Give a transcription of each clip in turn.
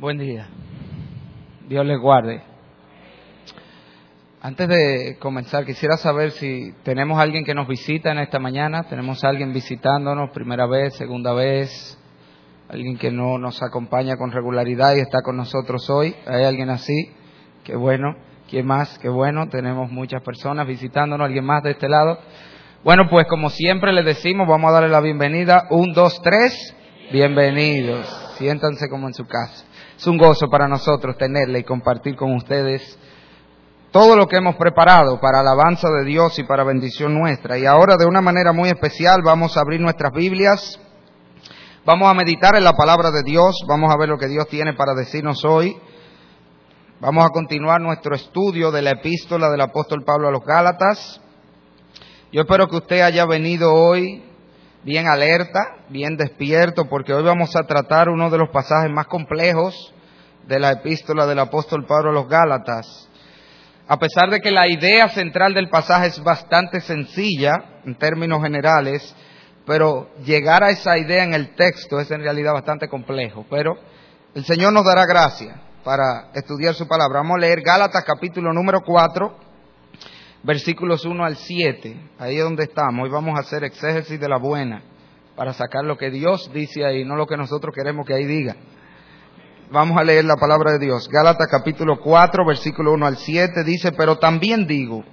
Buen día. Dios les guarde. Antes de comenzar, quisiera saber si tenemos alguien que nos visita en esta mañana. ¿Tenemos alguien visitándonos, primera vez, segunda vez? ¿Alguien que no nos acompaña con regularidad y está con nosotros hoy? ¿Hay alguien así? Qué bueno. ¿Quién más? Qué bueno. Tenemos muchas personas visitándonos. ¿Alguien más de este lado? Bueno, pues como siempre les decimos, vamos a darle la bienvenida. 1, 2, 3. Bienvenidos. Siéntanse como en su casa. Es un gozo para nosotros tenerle y compartir con ustedes todo lo que hemos preparado para alabanza de Dios y para bendición nuestra. Y ahora, de una manera muy especial, vamos a abrir nuestras Biblias. Vamos a meditar en la palabra de Dios. Vamos a ver lo que Dios tiene para decirnos hoy. Vamos a continuar nuestro estudio de la epístola del apóstol Pablo a los Gálatas. Yo espero que usted haya venido hoy bien alerta, bien despierto, porque hoy vamos a tratar uno de los pasajes más complejos de la epístola del apóstol Pablo a los Gálatas. A pesar de que la idea central del pasaje es bastante sencilla en términos generales, pero llegar a esa idea en el texto es en realidad bastante complejo. Pero el Señor nos dará gracia para estudiar su palabra. Vamos a leer Gálatas capítulo número 4. Versículos 1 al 7, ahí es donde estamos. Hoy vamos a hacer exégesis de la buena para sacar lo que Dios dice ahí, no lo que nosotros queremos que ahí diga. Vamos a leer la palabra de Dios. Gálatas capítulo 4, versículo 1 al 7, dice: pero también digo,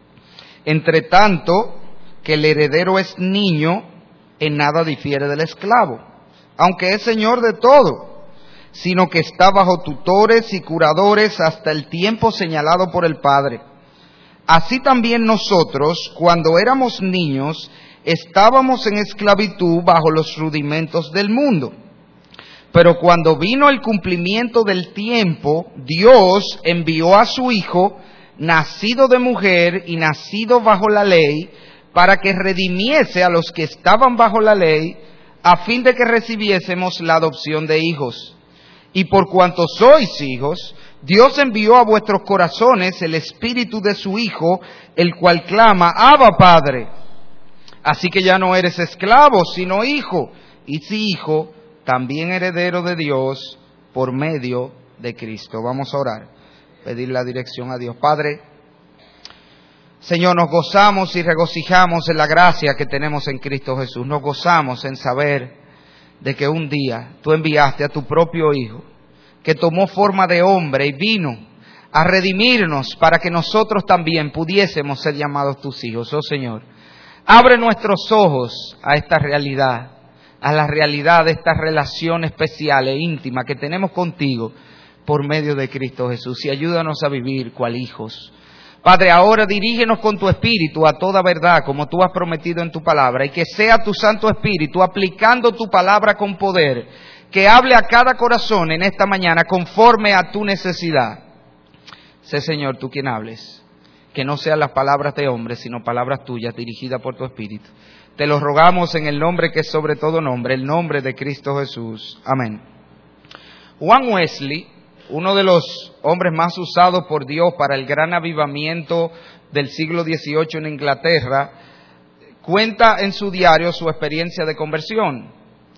entre tanto que el heredero es niño, en nada difiere del esclavo, aunque es señor de todo, sino que está bajo tutores y curadores hasta el tiempo señalado por el Padre. Así también nosotros, cuando éramos niños, estábamos en esclavitud bajo los rudimentos del mundo. Pero cuando vino el cumplimiento del tiempo, Dios envió a su Hijo, nacido de mujer y nacido bajo la ley, para que redimiese a los que estaban bajo la ley, a fin de que recibiésemos la adopción de hijos. Y por cuanto sois hijos, Dios envió a vuestros corazones el espíritu de su Hijo, el cual clama: Abba, Padre. Así que ya no eres esclavo, sino hijo, y si hijo, también heredero de Dios por medio de Cristo. Vamos a orar, pedir la dirección a Dios. Padre, Señor, nos gozamos y regocijamos en la gracia que tenemos en Cristo Jesús. Nos gozamos en saber de que un día tú enviaste a tu propio Hijo, que tomó forma de hombre y vino a redimirnos para que nosotros también pudiésemos ser llamados tus hijos. Oh Señor, abre nuestros ojos a esta realidad, a la realidad de esta relación especial e íntima que tenemos contigo por medio de Cristo Jesús, y ayúdanos a vivir cual hijos. Padre, ahora dirígenos con tu Espíritu a toda verdad, como tú has prometido en tu palabra, y que sea tu Santo Espíritu aplicando tu palabra con poder, que hable a cada corazón en esta mañana conforme a tu necesidad. Sé, Señor, tú quien hables, que no sean las palabras de hombres, sino palabras tuyas dirigidas por tu Espíritu. Te lo rogamos en el nombre que es sobre todo nombre, el nombre de Cristo Jesús. Amén. Juan Wesley, uno de los hombres más usados por Dios para el gran avivamiento del siglo XVIII en Inglaterra, cuenta en su diario su experiencia de conversión.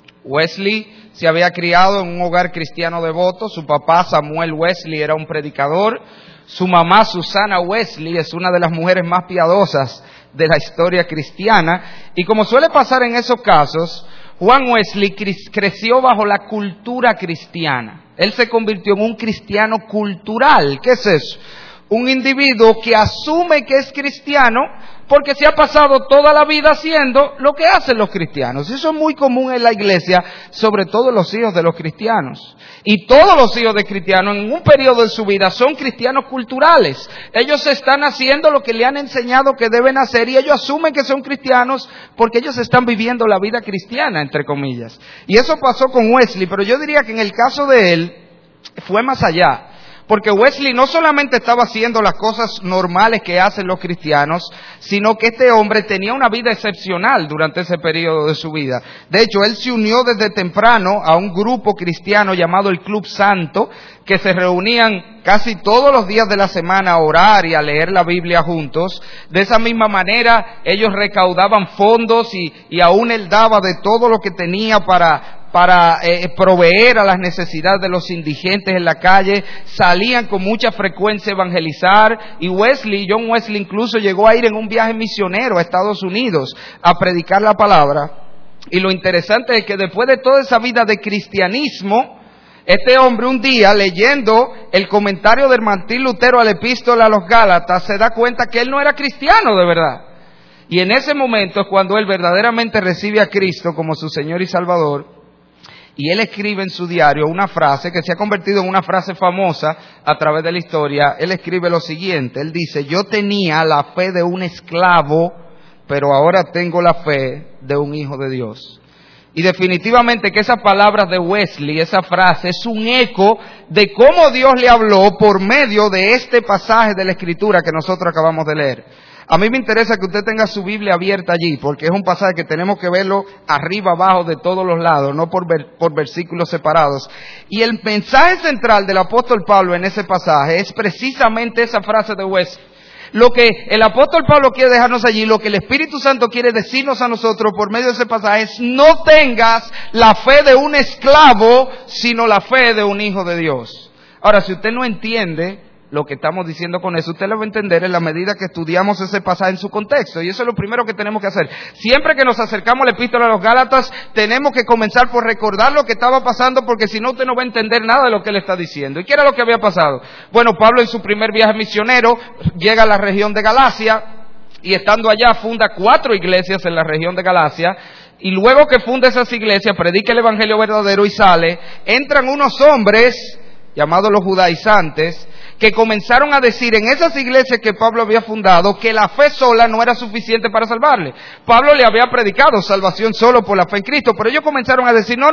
Wesley se había criado en un hogar cristiano devoto. Su papá, Samuel Wesley, era un predicador. Su mamá, Susana Wesley, es una de las mujeres más piadosas de la historia cristiana. Y como suele pasar en esos casos, Juan Wesley creció bajo la cultura cristiana. Él se convirtió en un cristiano cultural. ¿Qué es eso? Un individuo que asume que es cristiano porque se ha pasado toda la vida haciendo lo que hacen los cristianos. Eso es muy común en la iglesia, sobre todo los hijos de los cristianos. Y todos los hijos de cristianos en un periodo de su vida son cristianos culturales. Ellos están haciendo lo que le han enseñado que deben hacer, y ellos asumen que son cristianos porque ellos están viviendo la vida cristiana, entre comillas. Y eso pasó con Wesley, pero yo diría que en el caso de él fue más allá. Porque Wesley no solamente estaba haciendo las cosas normales que hacen los cristianos, sino que este hombre tenía una vida excepcional durante ese periodo de su vida. De hecho, él se unió desde temprano a un grupo cristiano llamado el Club Santo, que se reunían casi todos los días de la semana a orar y a leer la Biblia juntos. De esa misma manera, ellos recaudaban fondos y aún él daba de todo lo que tenía para proveer a las necesidades de los indigentes en la calle, salían con mucha frecuencia a evangelizar, y John Wesley incluso llegó a ir en un viaje misionero a Estados Unidos a predicar la palabra. Y lo interesante es que después de toda esa vida de cristianismo, este hombre un día, leyendo el comentario de Martín Lutero a la epístola a los Gálatas, se da cuenta que él no era cristiano de verdad. Y en ese momento es cuando él verdaderamente recibe a Cristo como su Señor y Salvador. Y él escribe en su diario una frase que se ha convertido en una frase famosa a través de la historia. Él escribe lo siguiente, él dice: yo tenía la fe de un esclavo, pero ahora tengo la fe de un hijo de Dios. Y definitivamente que esas palabras de Wesley, esa frase, es un eco de cómo Dios le habló por medio de este pasaje de la Escritura que nosotros acabamos de leer. A mí me interesa que usted tenga su Biblia abierta allí, porque es un pasaje que tenemos que verlo arriba, abajo, de todos los lados, no por versículos separados. Y el mensaje central del apóstol Pablo en ese pasaje es precisamente esa frase de Wesley. Lo que el apóstol Pablo quiere dejarnos allí, lo que el Espíritu Santo quiere decirnos a nosotros por medio de ese pasaje es: no tengas la fe de un esclavo, sino la fe de un hijo de Dios. Ahora, si usted no entiende lo que estamos diciendo con eso, usted lo va a entender en la medida que estudiamos ese pasaje en su contexto. Y eso es lo primero que tenemos que hacer. Siempre que nos acercamos a la epístola a los Gálatas, tenemos que comenzar por recordar lo que estaba pasando, porque si no, usted no va a entender nada de lo que él está diciendo. ¿Y qué era lo que había pasado? Bueno, Pablo en su primer viaje misionero llega a la región de Galacia, y estando allá funda 4 iglesias en la región de Galacia. Y luego que funda esas iglesias, predica el evangelio verdadero y sale, entran unos hombres llamados los judaizantes, que comenzaron a decir en esas iglesias que Pablo había fundado que la fe sola no era suficiente para salvarle. Pablo le había predicado salvación solo por la fe en Cristo, pero ellos comenzaron a decir: no,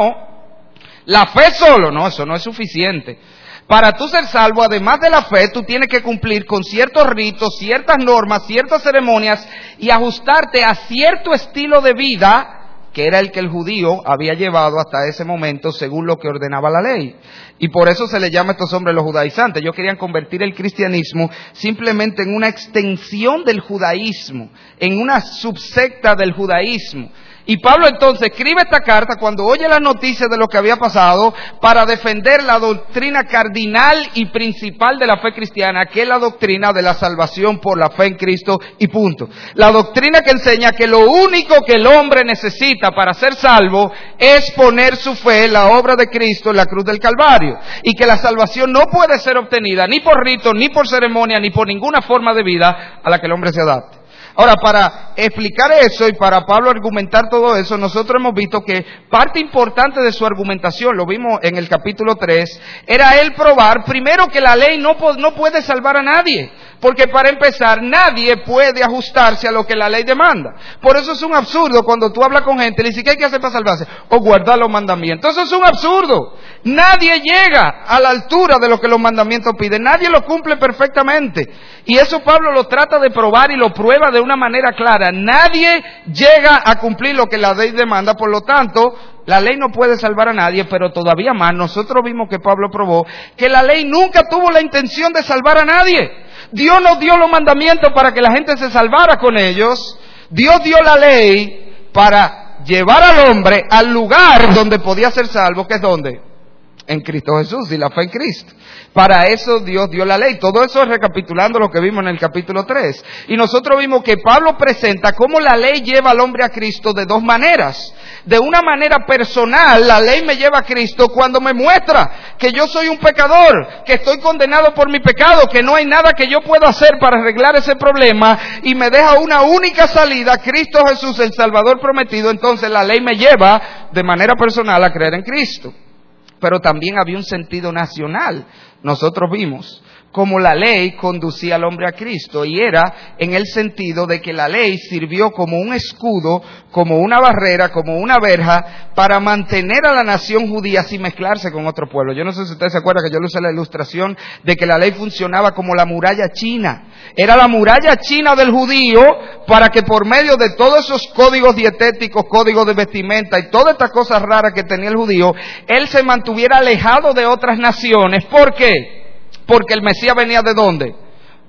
la fe solo, no, eso no es suficiente. Para tú ser salvo, además de la fe, tú tienes que cumplir con ciertos ritos, ciertas normas, ciertas ceremonias, y ajustarte a cierto estilo de vida que era el que el judío había llevado hasta ese momento según lo que ordenaba la ley. Y por eso se le llama a estos hombres los judaizantes. Ellos querían convertir el cristianismo simplemente en una extensión del judaísmo, en una subsecta del judaísmo. Y Pablo entonces escribe esta carta cuando oye las noticias de lo que había pasado, para defender la doctrina cardinal y principal de la fe cristiana, que es la doctrina de la salvación por la fe en Cristo y punto. La doctrina que enseña que lo único que el hombre necesita para ser salvo es poner su fe en la obra de Cristo en la cruz del Calvario, y que la salvación no puede ser obtenida ni por rito, ni por ceremonia, ni por ninguna forma de vida a la que el hombre se adapte. Ahora, para explicar eso y para Pablo argumentar todo eso, nosotros hemos visto que parte importante de su argumentación, lo vimos en el capítulo 3, era él probar primero que la ley no puede salvar a nadie. Porque para empezar, nadie puede ajustarse a lo que la ley demanda. Por eso es un absurdo cuando tú hablas con gente y le dices: ¿qué hay que hacer para salvarse? O guardar los mandamientos. Eso es un absurdo. Nadie llega a la altura de lo que los mandamientos piden. Nadie lo cumple perfectamente. Y eso Pablo lo trata de probar y lo prueba de una manera clara. Nadie llega a cumplir lo que la ley demanda. Por lo tanto, la ley no puede salvar a nadie, pero todavía más, nosotros vimos que Pablo probó que la ley nunca tuvo la intención de salvar a nadie. Dios no dio los mandamientos para que la gente se salvara con ellos. Dios dio la ley para llevar al hombre al lugar donde podía ser salvo, que es ¿dónde? En Cristo Jesús, y la fe en Cristo. Para eso Dios dio la ley. Todo eso es recapitulando lo que vimos en el capítulo 3. Y nosotros vimos que Pablo presenta cómo la ley lleva al hombre a Cristo de dos maneras. De una manera personal, la ley me lleva a Cristo cuando me muestra que yo soy un pecador, que estoy condenado por mi pecado, que no hay nada que yo pueda hacer para arreglar ese problema, y me deja una única salida: Cristo Jesús, el Salvador prometido. Entonces la ley me lleva de manera personal a creer en Cristo. Pero también había un sentido nacional. Nosotros vimos cómo la ley conducía al hombre a Cristo, y era en el sentido de que la ley sirvió como un escudo, como una barrera, como una verja, para mantener a la nación judía sin mezclarse con otro pueblo. Yo no sé si ustedes se acuerdan que yo le usé la ilustración de que la ley funcionaba como la muralla china. Era la muralla china del judío, para que por medio de todos esos códigos dietéticos, códigos de vestimenta y todas estas cosas raras que tenía el judío, él se mantuviera alejado de otras naciones. ¿Por qué? Porque el Mesías venía ¿de dónde?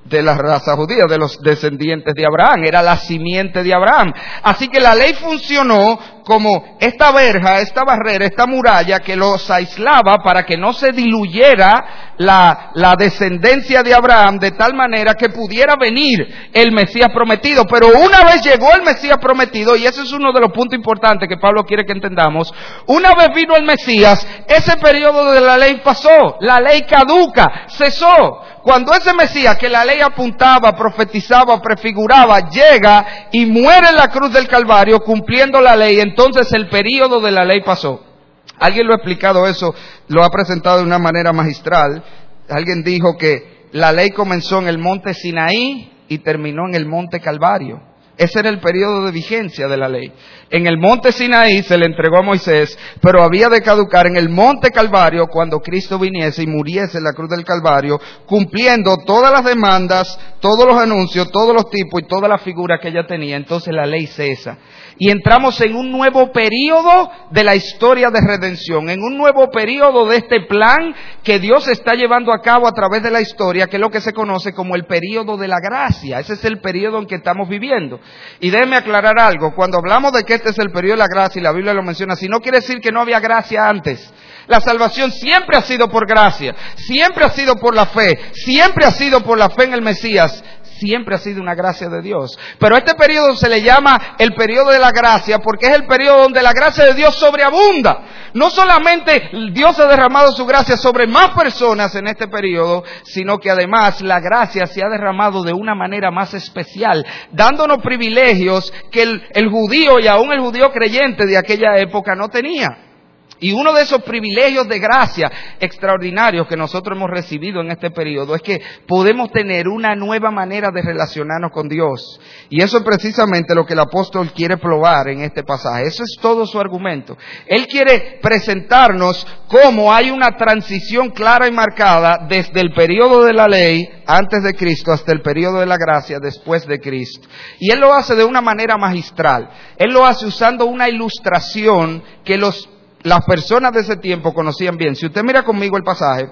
de la raza judía, de los descendientes de Abraham, era la simiente de Abraham. Así que la ley funcionó como esta verja, esta barrera, esta muralla que los aislaba para que no se diluyera la descendencia de Abraham, de tal manera que pudiera venir el Mesías prometido. Pero una vez llegó el Mesías prometido, y ese es uno de los puntos importantes que Pablo quiere que entendamos, una vez vino el Mesías, ese periodo de la ley pasó, la ley caduca, cesó. Cuando ese Mesías que la ley apuntaba, profetizaba, prefiguraba, llega y muere en la cruz del Calvario cumpliendo la ley, entonces el período de la ley pasó. Alguien lo ha explicado eso, lo ha presentado de una manera magistral. Alguien dijo que la ley comenzó en el monte Sinaí y terminó en el monte Calvario. Ese era el periodo de vigencia de la ley. En el monte Sinaí se le entregó a Moisés, pero había de caducar en el monte Calvario cuando Cristo viniese y muriese en la cruz del Calvario, cumpliendo todas las demandas, todos los anuncios, todos los tipos y todas las figuras que ella tenía. Entonces la ley cesa. Y entramos en un nuevo periodo de la historia de redención, en un nuevo periodo de este plan que Dios está llevando a cabo a través de la historia, que es lo que se conoce como el periodo de la gracia. Ese es el periodo en que estamos viviendo. Y déjeme aclarar algo, cuando hablamos de que este es el periodo de la gracia, y la Biblia lo menciona así, no quiere decir que no había gracia antes. La salvación siempre ha sido por gracia, siempre ha sido por la fe, siempre ha sido por la fe en el Mesías, siempre ha sido una gracia de Dios. Pero este periodo se le llama el periodo de la gracia porque es el periodo donde la gracia de Dios sobreabunda. No solamente Dios ha derramado su gracia sobre más personas en este periodo, sino que además la gracia se ha derramado de una manera más especial, dándonos privilegios que el judío y aún el judío creyente de aquella época no tenía. Y uno de esos privilegios de gracia extraordinarios que nosotros hemos recibido en este periodo es que podemos tener una nueva manera de relacionarnos con Dios. Y eso es precisamente lo que el apóstol quiere probar en este pasaje. Eso es todo su argumento. Él quiere presentarnos cómo hay una transición clara y marcada desde el periodo de la ley antes de Cristo hasta el periodo de la gracia después de Cristo. Y él lo hace de una manera magistral. Él lo hace usando una ilustración que las personas de ese tiempo conocían bien. Si usted mira conmigo el pasaje,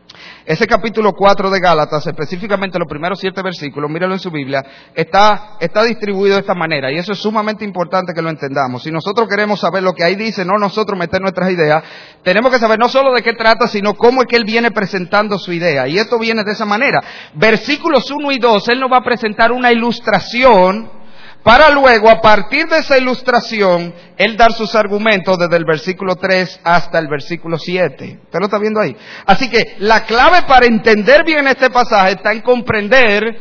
ese capítulo 4 de Gálatas, específicamente los primeros 7 versículos, míralo en su Biblia, está distribuido de esta manera, y eso es sumamente importante que lo entendamos. Si nosotros queremos saber lo que ahí dice, no nosotros meter nuestras ideas, tenemos que saber no solo de qué trata, sino cómo es que él viene presentando su idea, y esto viene de esa manera. Versículos 1 y 2, él nos va a presentar una ilustración, para luego, a partir de esa ilustración, él dar sus argumentos desde el versículo 3 hasta el versículo 7. ¿Usted lo está viendo ahí? Así que la clave para entender bien este pasaje está en comprender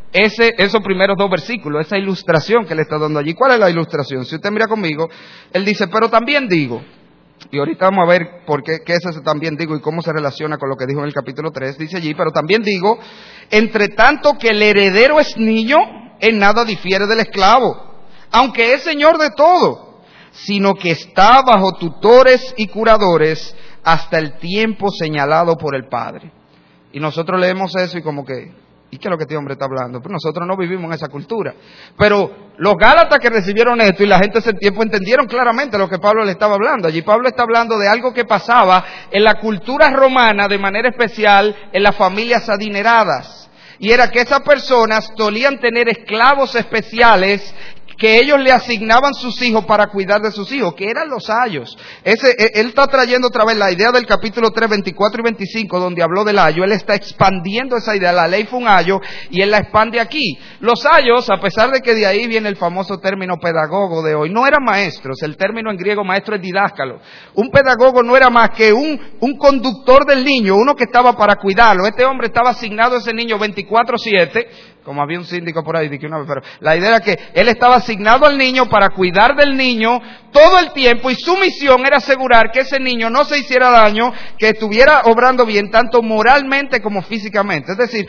esos primeros 2 versículos, esa ilustración que le está dando allí. ¿Cuál es la ilustración? Si usted mira conmigo, él dice, pero también digo, y ahorita vamos a ver por qué es ese también digo y cómo se relaciona con lo que dijo en el capítulo 3, dice allí, pero también digo, entre tanto que el heredero es niño, en nada difiere del esclavo, aunque es señor de todo, sino que está bajo tutores y curadores hasta el tiempo señalado por el Padre. Y nosotros leemos eso y como que, ¿y qué es lo que este hombre está hablando? Pues nosotros no vivimos en esa cultura. Pero los gálatas que recibieron esto y la gente de ese tiempo entendieron claramente lo que Pablo le estaba hablando. Allí Pablo está hablando de algo que pasaba en la cultura romana, de manera especial en las familias adineradas. Y era que esas personas solían tener esclavos especiales que ellos le asignaban sus hijos para cuidar de sus hijos, que eran los ayos. Él está trayendo otra vez la idea del capítulo 3, 24 y 25, donde habló del ayo. Él está expandiendo esa idea. La ley fue un ayo y él la expande aquí. Los ayos, a pesar de que de ahí viene el famoso término pedagogo de hoy, no eran maestros. El término en griego maestro es didáscalo. Un pedagogo no era más que un conductor del niño, uno que estaba para cuidarlo. Este hombre estaba asignado a ese niño 24/7, como había un síndico por ahí, pero la idea era que él estaba asignado al niño para cuidar del niño todo el tiempo, y su misión era asegurar que ese niño no se hiciera daño, que estuviera obrando bien, tanto moralmente como físicamente. Es decir,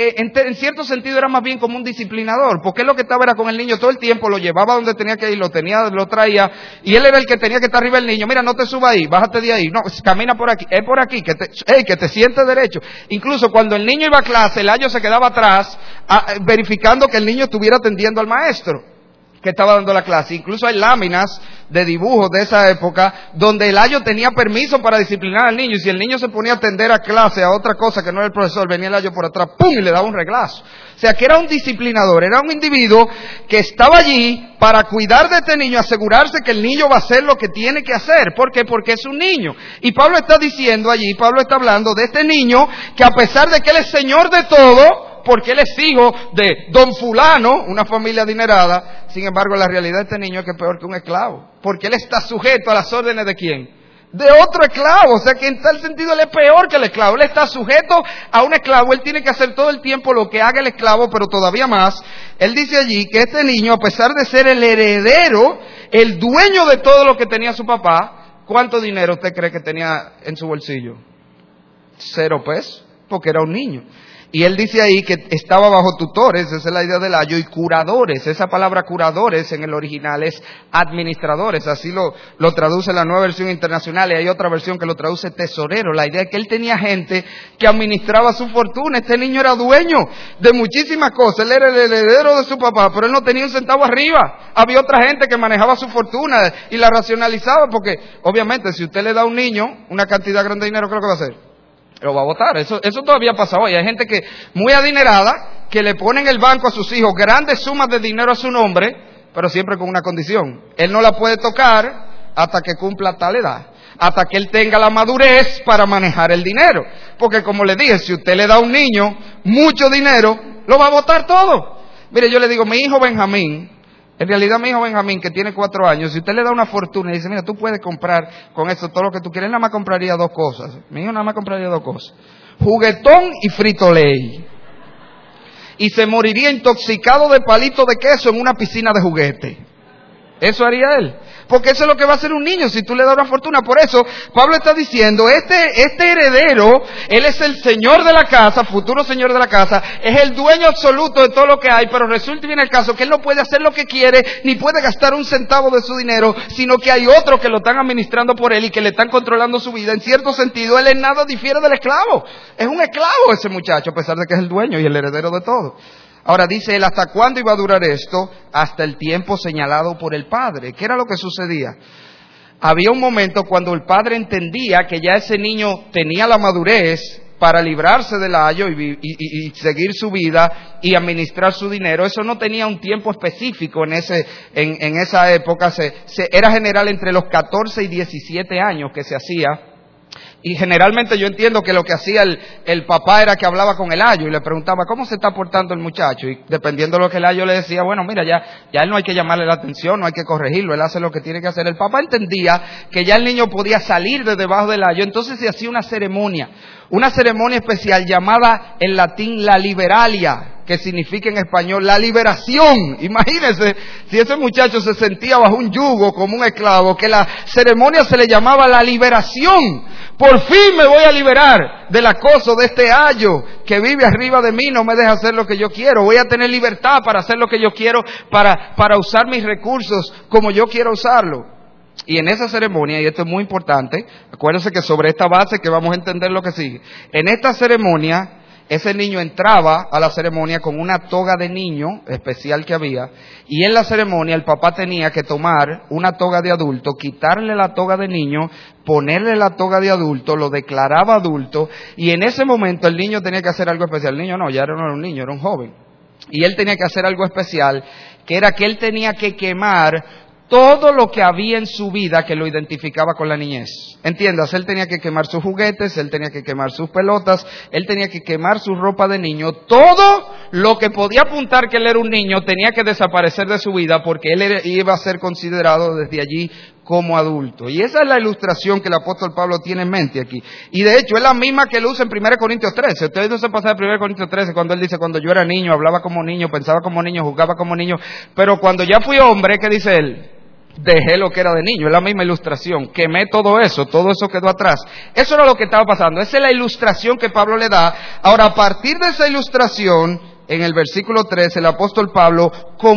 en cierto sentido era más bien como un disciplinador, porque él lo que estaba era con el niño todo el tiempo, lo llevaba donde tenía que ir, lo traía, y él era el que tenía que estar arriba del niño. Mira, no te subas ahí, bájate de ahí, no, camina por aquí, es por aquí, que te sientes derecho. Incluso cuando el niño iba a clase, el ayo se quedaba atrás, verificando que el niño estuviera atendiendo al maestro. que estaba dando la clase. Incluso hay láminas de dibujos de esa época donde el ayo tenía permiso para disciplinar al niño, y si el niño se ponía a atender a clase a otra cosa que no era el profesor, venía el ayo por atrás, ¡pum!, y le daba un reglazo. O sea que era un disciplinador, era un individuo que estaba allí para cuidar de este niño, asegurarse que el niño va a hacer lo que tiene que hacer. ¿Por qué? Porque es un niño. Y Pablo está diciendo allí, Pablo está hablando de este niño que, a pesar de que él es señor de todo, porque él es hijo de don fulano, una familia adinerada, sin embargo la realidad de este niño es que es peor que un esclavo, porque él está sujeto a las órdenes ¿de quién? De otro esclavo. O sea que en tal sentido él es peor que el esclavo. Él está sujeto a un esclavo, él tiene que hacer todo el tiempo lo que haga el esclavo, pero todavía más. Él dice allí que este niño, a pesar de ser el heredero, el dueño de todo lo que tenía su papá, ¿cuánto dinero usted cree que tenía en su bolsillo? 0 pesos, porque era un niño. Y él dice ahí que estaba bajo tutores, esa es la idea del ayo, y curadores. Esa palabra curadores en el original es administradores, así lo traduce la Nueva Versión Internacional, y hay otra versión que lo traduce tesorero. La idea es que él tenía gente que administraba su fortuna. Este niño era dueño de muchísimas cosas, él era el heredero de su papá, pero él no tenía un centavo arriba. Había otra gente que manejaba su fortuna y la racionalizaba, porque obviamente si usted le da a un niño una cantidad grande de dinero, ¿qué es lo que va a hacer? Lo va a botar. Eso todavía pasa hoy. Hay gente que muy adinerada que le pone en el banco a sus hijos grandes sumas de dinero a su nombre, pero siempre con una condición: él no la puede tocar hasta que cumpla tal edad, hasta que él tenga la madurez para manejar el dinero. Porque como le dije, si usted le da a un niño mucho dinero, lo va a botar todo. Mire, yo le digo, mi hijo Benjamín, en realidad mi hijo Benjamín, que tiene 4 años, si usted le da una fortuna y dice, mira, tú puedes comprar con eso todo lo que tú quieres, él nada más compraría 2 cosas. Mi hijo nada más compraría 2 cosas: juguetón y Frito-Lay. Y se moriría intoxicado de palito de queso en una piscina de juguete. Eso haría él. Porque eso es lo que va a hacer un niño si tú le das una fortuna. Por eso Pablo está diciendo, este heredero, él es el señor de la casa, futuro señor de la casa, es el dueño absoluto de todo lo que hay, pero resulta bien el caso que él no puede hacer lo que quiere, ni puede gastar un centavo de su dinero, sino que hay otros que lo están administrando por él y que le están controlando su vida. En cierto sentido, él en nada difiere del esclavo. Es un esclavo ese muchacho, a pesar de que es el dueño y el heredero de todo. Ahora dice él, ¿hasta cuándo iba a durar esto? Hasta el tiempo señalado por el padre. ¿Qué era lo que sucedía? Había un momento cuando el padre entendía que ya ese niño tenía la madurez para librarse del ayo y seguir su vida y administrar su dinero. Eso no tenía un tiempo específico en esa época. Era general entre los 14 y 17 años que se hacía. Y generalmente yo entiendo que lo que hacía el papá era que hablaba con el ayo y le preguntaba cómo se está portando el muchacho, y dependiendo de lo que el ayo le decía, bueno, mira, ya él no hay que llamarle la atención, no hay que corregirlo, él hace lo que tiene que hacer. El papá entendía que ya el niño podía salir de debajo del ayo, entonces se hacía una ceremonia especial llamada en latín la liberalia, que significa en español la liberación. Imagínense si ese muchacho se sentía bajo un yugo como un esclavo, que la ceremonia se le llamaba la liberación. Por fin me voy a liberar del acoso de este ayo que vive arriba de mí, no me deja hacer lo que yo quiero. Voy a tener libertad para hacer lo que yo quiero, para usar mis recursos como yo quiero usarlo. Y en esa ceremonia, y esto es muy importante, acuérdense que sobre esta base que vamos a entender lo que sigue. En esta ceremonia, ese niño entraba a la ceremonia con una toga de niño especial que había, y en la ceremonia el papá tenía que tomar una toga de adulto, quitarle la toga de niño, ponerle la toga de adulto, lo declaraba adulto, y en ese momento el niño tenía que hacer algo especial. El niño no era un niño, era un joven. Y él tenía que hacer algo especial, que era que él tenía que quemar todo lo que había en su vida que lo identificaba con la niñez. Entiendas, él tenía que quemar sus juguetes, él tenía que quemar sus pelotas, él tenía que quemar su ropa de niño. Todo lo que podía apuntar que él era un niño tenía que desaparecer de su vida, porque él iba a ser considerado desde allí como adulto. Y esa es la ilustración que el apóstol Pablo tiene en mente aquí. Y de hecho es la misma que él usa en 1 Corintios 13. Ustedes no se pasan de 1 Corintios 13 cuando él dice, cuando yo era niño, hablaba como niño, pensaba como niño, jugaba como niño, pero cuando ya fui hombre, ¿qué dice él? Dejé lo que era de niño. Es la misma ilustración. Quemé todo eso quedó atrás. Eso era lo que estaba pasando. Esa es la ilustración que Pablo le da. Ahora, a partir de esa ilustración, en el versículo 3, el apóstol Pablo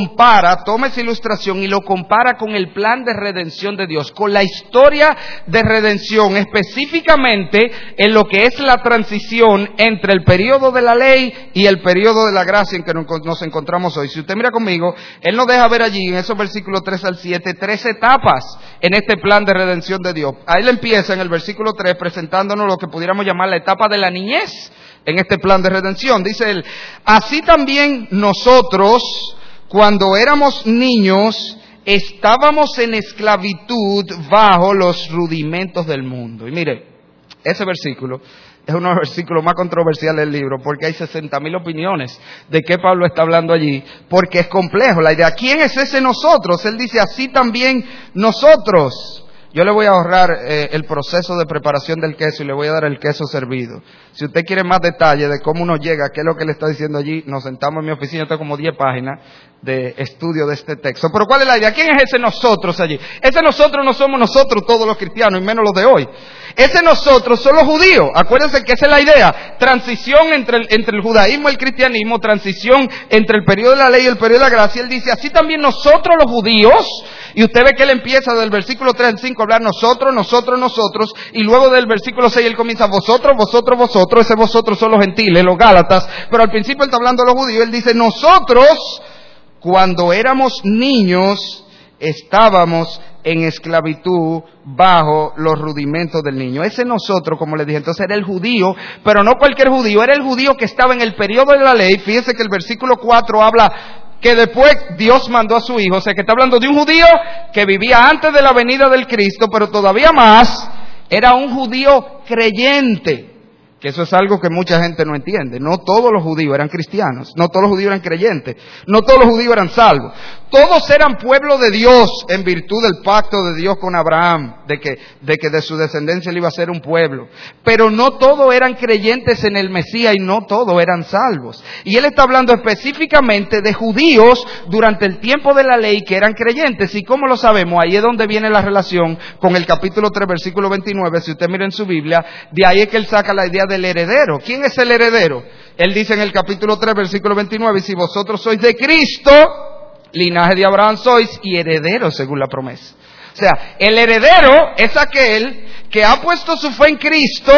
toma esa ilustración y lo compara con el plan de redención de Dios, con la historia de redención, específicamente en lo que es la transición entre el periodo de la ley y el periodo de la gracia en que nos encontramos hoy. Si usted mira conmigo, él nos deja ver allí en esos versículos 3 al 7, 3 etapas en este plan de redención de Dios. Ahí le empieza en el versículo 3 presentándonos lo que pudiéramos llamar la etapa de la niñez en este plan de redención. Dice él: así también nosotros, cuando éramos niños, estábamos en esclavitud bajo los rudimentos del mundo. Y mire, ese versículo es uno de los versículos más controversiales del libro, porque hay 60,000 opiniones de qué Pablo está hablando allí, porque es complejo. La idea, ¿quién es ese nosotros? Él dice, así también nosotros. Yo le voy a ahorrar el proceso de preparación del queso y le voy a dar el queso servido. Si usted quiere más detalle de cómo uno llega, qué es lo que le está diciendo allí, nos sentamos en mi oficina, tengo como 10 páginas de estudio de este texto. Pero ¿cuál es la idea? ¿Quién es ese nosotros allí? Ese nosotros no somos nosotros todos los cristianos, y menos los de hoy. Ese nosotros son los judíos. Acuérdense que esa es la idea. Transición entre el judaísmo y el cristianismo, transición entre el periodo de la ley y el periodo de la gracia. Él dice, así también nosotros los judíos. Y usted ve que él empieza del versículo 3 al 5 a hablar nosotros, y luego del versículo 6 él comienza vosotros, ese vosotros son los gentiles, los gálatas, pero al principio él está hablando de los judíos. Él dice, nosotros, cuando éramos niños, estábamos en esclavitud bajo los rudimentos del niño. Ese nosotros, como les dije, entonces era el judío, pero no cualquier judío, era el judío que estaba en el periodo de la ley. Fíjense que el versículo 4 habla que después Dios mandó a su Hijo, o sea que está hablando de un judío que vivía antes de la venida del Cristo, pero todavía más, era un judío creyente. Que eso es algo que mucha gente no entiende. No todos los judíos eran cristianos, no todos los judíos eran creyentes, no todos los judíos eran salvos. Todos eran pueblo de Dios en virtud del pacto de Dios con Abraham, de que de su descendencia él iba a ser un pueblo. Pero no todos eran creyentes en el Mesías y no todos eran salvos. Y él está hablando específicamente de judíos durante el tiempo de la ley que eran creyentes. ¿Y cómo lo sabemos? Ahí es donde viene la relación con el capítulo 3, versículo 29. Si usted mira en su Biblia, de ahí es que él saca la idea del heredero. ¿Quién es el heredero? Él dice en el capítulo 3, versículo 29, y si vosotros sois de Cristo, linaje de Abraham sois y herederos según la promesa. O sea, el heredero es aquel que ha puesto su fe en Cristo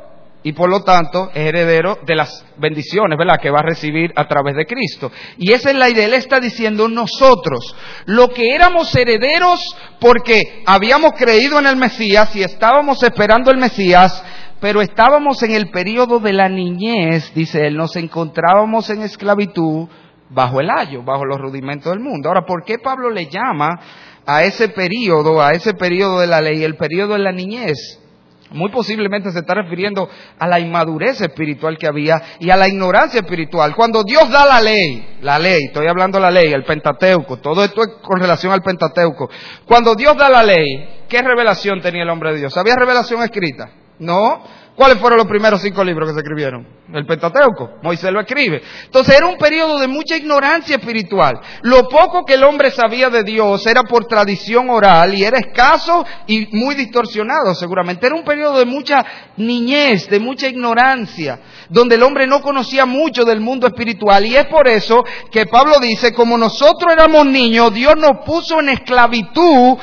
y por lo tanto es heredero de las bendiciones, ¿verdad?, que va a recibir a través de Cristo. Y esa es la idea. Él está diciendo nosotros, lo que éramos herederos porque habíamos creído en el Mesías y estábamos esperando el Mesías, pero estábamos en el periodo de la niñez, dice él, nos encontrábamos en esclavitud bajo el ayo, bajo los rudimentos del mundo. Ahora, ¿por qué Pablo le llama a ese periodo de la ley, el periodo de la niñez? Muy posiblemente se está refiriendo a la inmadurez espiritual que había y a la ignorancia espiritual. Cuando Dios da la ley, estoy hablando de la ley, el Pentateuco, todo esto es con relación al Pentateuco. Cuando Dios da la ley, ¿qué revelación tenía el hombre de Dios? ¿Había revelación escrita? No. ¿Cuáles fueron los primeros 5 libros que se escribieron? El Pentateuco. Moisés lo escribe. Entonces era un periodo de mucha ignorancia espiritual. Lo poco que el hombre sabía de Dios era por tradición oral y era escaso y muy distorsionado seguramente. Era un periodo de mucha niñez, de mucha ignorancia, donde el hombre no conocía mucho del mundo espiritual. Y es por eso que Pablo dice, como nosotros éramos niños, Dios nos puso en esclavitud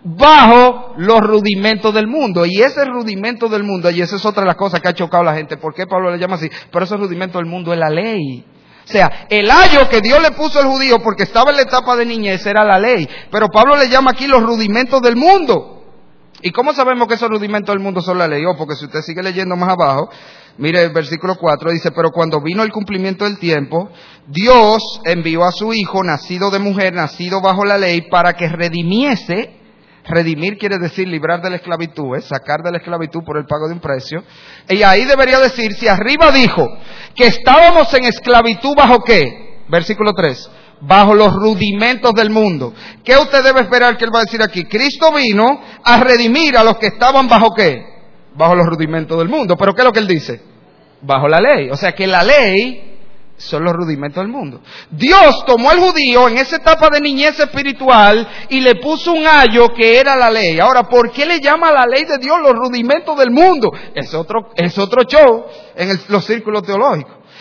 bajo los rudimentos del mundo. Y ese rudimento del mundo, y esa es otra de las cosas que ha chocado a la gente. ¿Por qué Pablo le llama así? Pero ese rudimento del mundo es la ley. O sea, el ayo que Dios le puso al judío porque estaba en la etapa de niñez era la ley. Pero Pablo le llama aquí los rudimentos del mundo. ¿Y cómo sabemos que esos rudimentos del mundo son la ley? Porque si usted sigue leyendo más abajo, mire el versículo 4, dice, pero cuando vino el cumplimiento del tiempo, Dios envió a su Hijo, nacido de mujer, nacido bajo la ley, para que redimiese. Redimir quiere decir librar de la esclavitud, sacar de la esclavitud por el pago de un precio. Y ahí debería decir, si arriba dijo que estábamos en esclavitud bajo ¿qué? Versículo 3. Bajo los rudimentos del mundo. ¿Qué usted debe esperar que él va a decir aquí? Cristo vino a redimir a los que estaban bajo ¿qué? Bajo los rudimentos del mundo. ¿Pero qué es lo que él dice? Bajo la ley. O sea que la ley son los rudimentos del mundo. Dios tomó al judío en esa etapa de niñez espiritual y le puso un ayo que era la ley. Ahora, ¿por qué le llama a la ley de Dios los rudimentos del mundo? Es otro show en los círculos teológicos.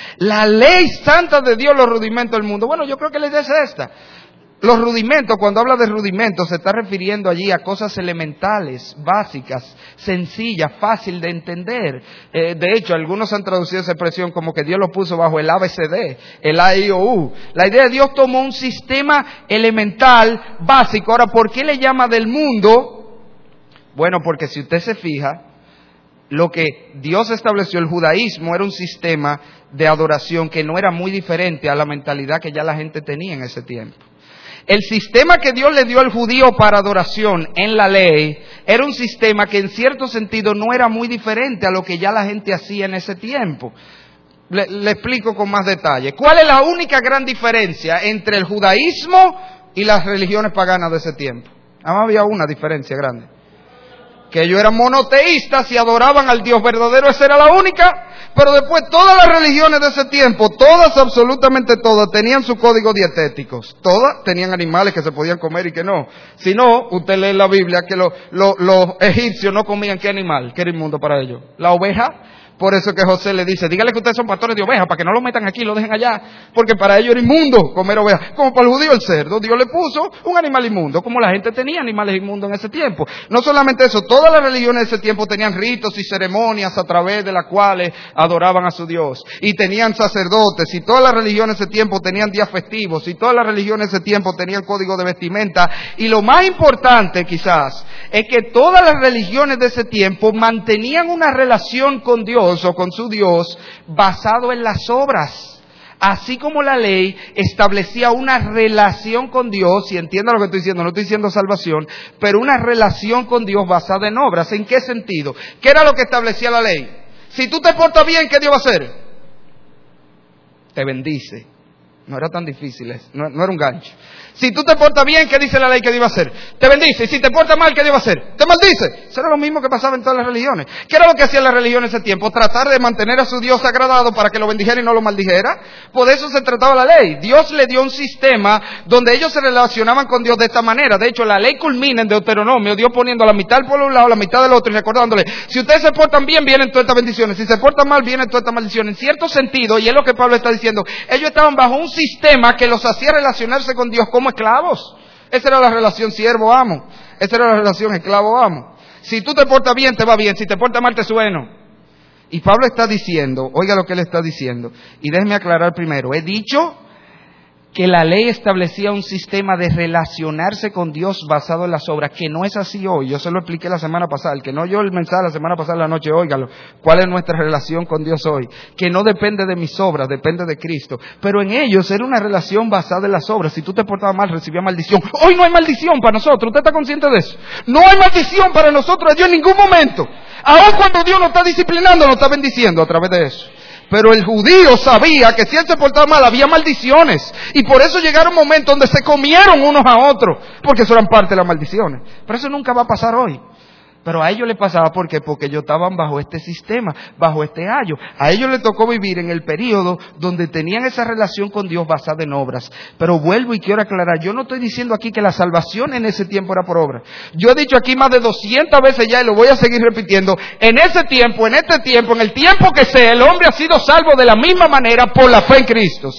La ley santa de Dios, los rudimentos del mundo. Bueno, yo creo que la idea es esta. Los rudimentos, cuando habla de rudimentos, se está refiriendo allí a cosas elementales, básicas, sencillas, fácil de entender. De hecho, algunos han traducido esa expresión como que Dios lo puso bajo el ABCD, el A, I, O, U. La idea de Dios tomó un sistema elemental, básico. Ahora, ¿por qué le llama del mundo? Bueno, porque si usted se fija, lo que Dios estableció, el judaísmo, era un sistema de adoración que no era muy diferente a la mentalidad que ya la gente tenía en ese tiempo. El sistema que Dios le dio al judío para adoración en la ley era un sistema que en cierto sentido no era muy diferente a lo que ya la gente hacía en ese tiempo. Le explico con más detalle. ¿Cuál es la única gran diferencia entre el judaísmo y las religiones paganas de ese tiempo? Además había una diferencia grande. Que ellos eran monoteístas y adoraban al Dios verdadero, esa era la única. Pero después todas las religiones de ese tiempo, todas, absolutamente todas, tenían sus códigos dietéticos. Todas tenían animales que se podían comer y que no. Si no, usted lee en la Biblia que los egipcios no comían ¿qué animal? Que era inmundo para ellos. La oveja. Por eso que José le dice, dígale que ustedes son pastores de ovejas, para que no lo metan aquí y lo dejen allá, porque para ellos era inmundo comer ovejas. Como para el judío el cerdo, Dios le puso un animal inmundo, como la gente tenía animales inmundos en ese tiempo. No solamente eso, todas las religiones de ese tiempo tenían ritos y ceremonias a través de las cuales adoraban a su Dios. Y tenían sacerdotes, y todas las religiones de ese tiempo tenían días festivos, y todas las religiones de ese tiempo tenían código de vestimenta. Y lo más importante quizás, es que todas las religiones de ese tiempo mantenían una relación con Dios, o con su Dios, basado en las obras. Así como la ley establecía una relación con Dios, y entienda lo que estoy diciendo, no estoy diciendo salvación, pero una relación con Dios basada en obras. ¿En qué sentido? ¿Qué era lo que establecía la ley? Si tú te portas bien, ¿qué Dios va a hacer? Te bendice. No era tan difícil, no era un gancho. Si tú te portas bien, ¿qué dice la ley que Dios va a hacer? Te bendice. Y si te portas mal, ¿qué Dios va a hacer? Te maldice. Eso era lo mismo que pasaba en todas las religiones. ¿Qué era lo que hacían las religiones en ese tiempo? Tratar de mantener a su Dios agradado para que lo bendijera y no lo maldijera. Por eso se trataba la ley. Dios le dio un sistema donde ellos se relacionaban con Dios de esta manera. De hecho, la ley culmina en Deuteronomio, Dios poniendo la mitad por un lado, la mitad del otro, y recordándole, si ustedes se portan bien, vienen todas estas bendiciones. Si se portan mal, vienen todas estas maldiciones. En cierto sentido, y es lo que Pablo está diciendo, ellos estaban bajo un sistema que los hacía relacionarse con Dios como esclavos. Esa era la relación siervo-amo. Esa era la relación esclavo-amo. Si tú te portas bien, te va bien. Si te portas mal, te sueno. Y Pablo está diciendo, oiga lo que él está diciendo. Y déjeme aclarar primero. He dicho que la ley establecía un sistema de relacionarse con Dios basado en las obras, que no es así hoy. Yo se lo expliqué la semana pasada. El que no oyó el mensaje la semana pasada en la noche, óigalo. ¿Cuál es nuestra relación con Dios hoy? Que no depende de mis obras, depende de Cristo. Pero en ellos era una relación basada en las obras. Si tú te portabas mal, recibías maldición. Hoy no hay maldición para nosotros. ¿Usted está consciente de eso? No hay maldición para nosotros, Dios, en ningún momento. Aun cuando Dios nos está disciplinando, nos está bendiciendo a través de eso. Pero el judío sabía que si él se portaba mal había maldiciones. Y por eso llegaron momentos donde se comieron unos a otros. Porque eso eran parte de las maldiciones. Pero eso nunca va a pasar hoy. Pero a ellos les pasaba, ¿por qué? Porque ellos estaban bajo este sistema, bajo este ayo. A ellos les tocó vivir en el periodo donde tenían esa relación con Dios basada en obras. Pero vuelvo y quiero aclarar, yo no estoy diciendo aquí que la salvación en ese tiempo era por obra. Yo he dicho aquí más de 200 veces ya y lo voy a seguir repitiendo. En ese tiempo, en este tiempo, en el tiempo que sea, el hombre ha sido salvo de la misma manera por la fe en Cristo.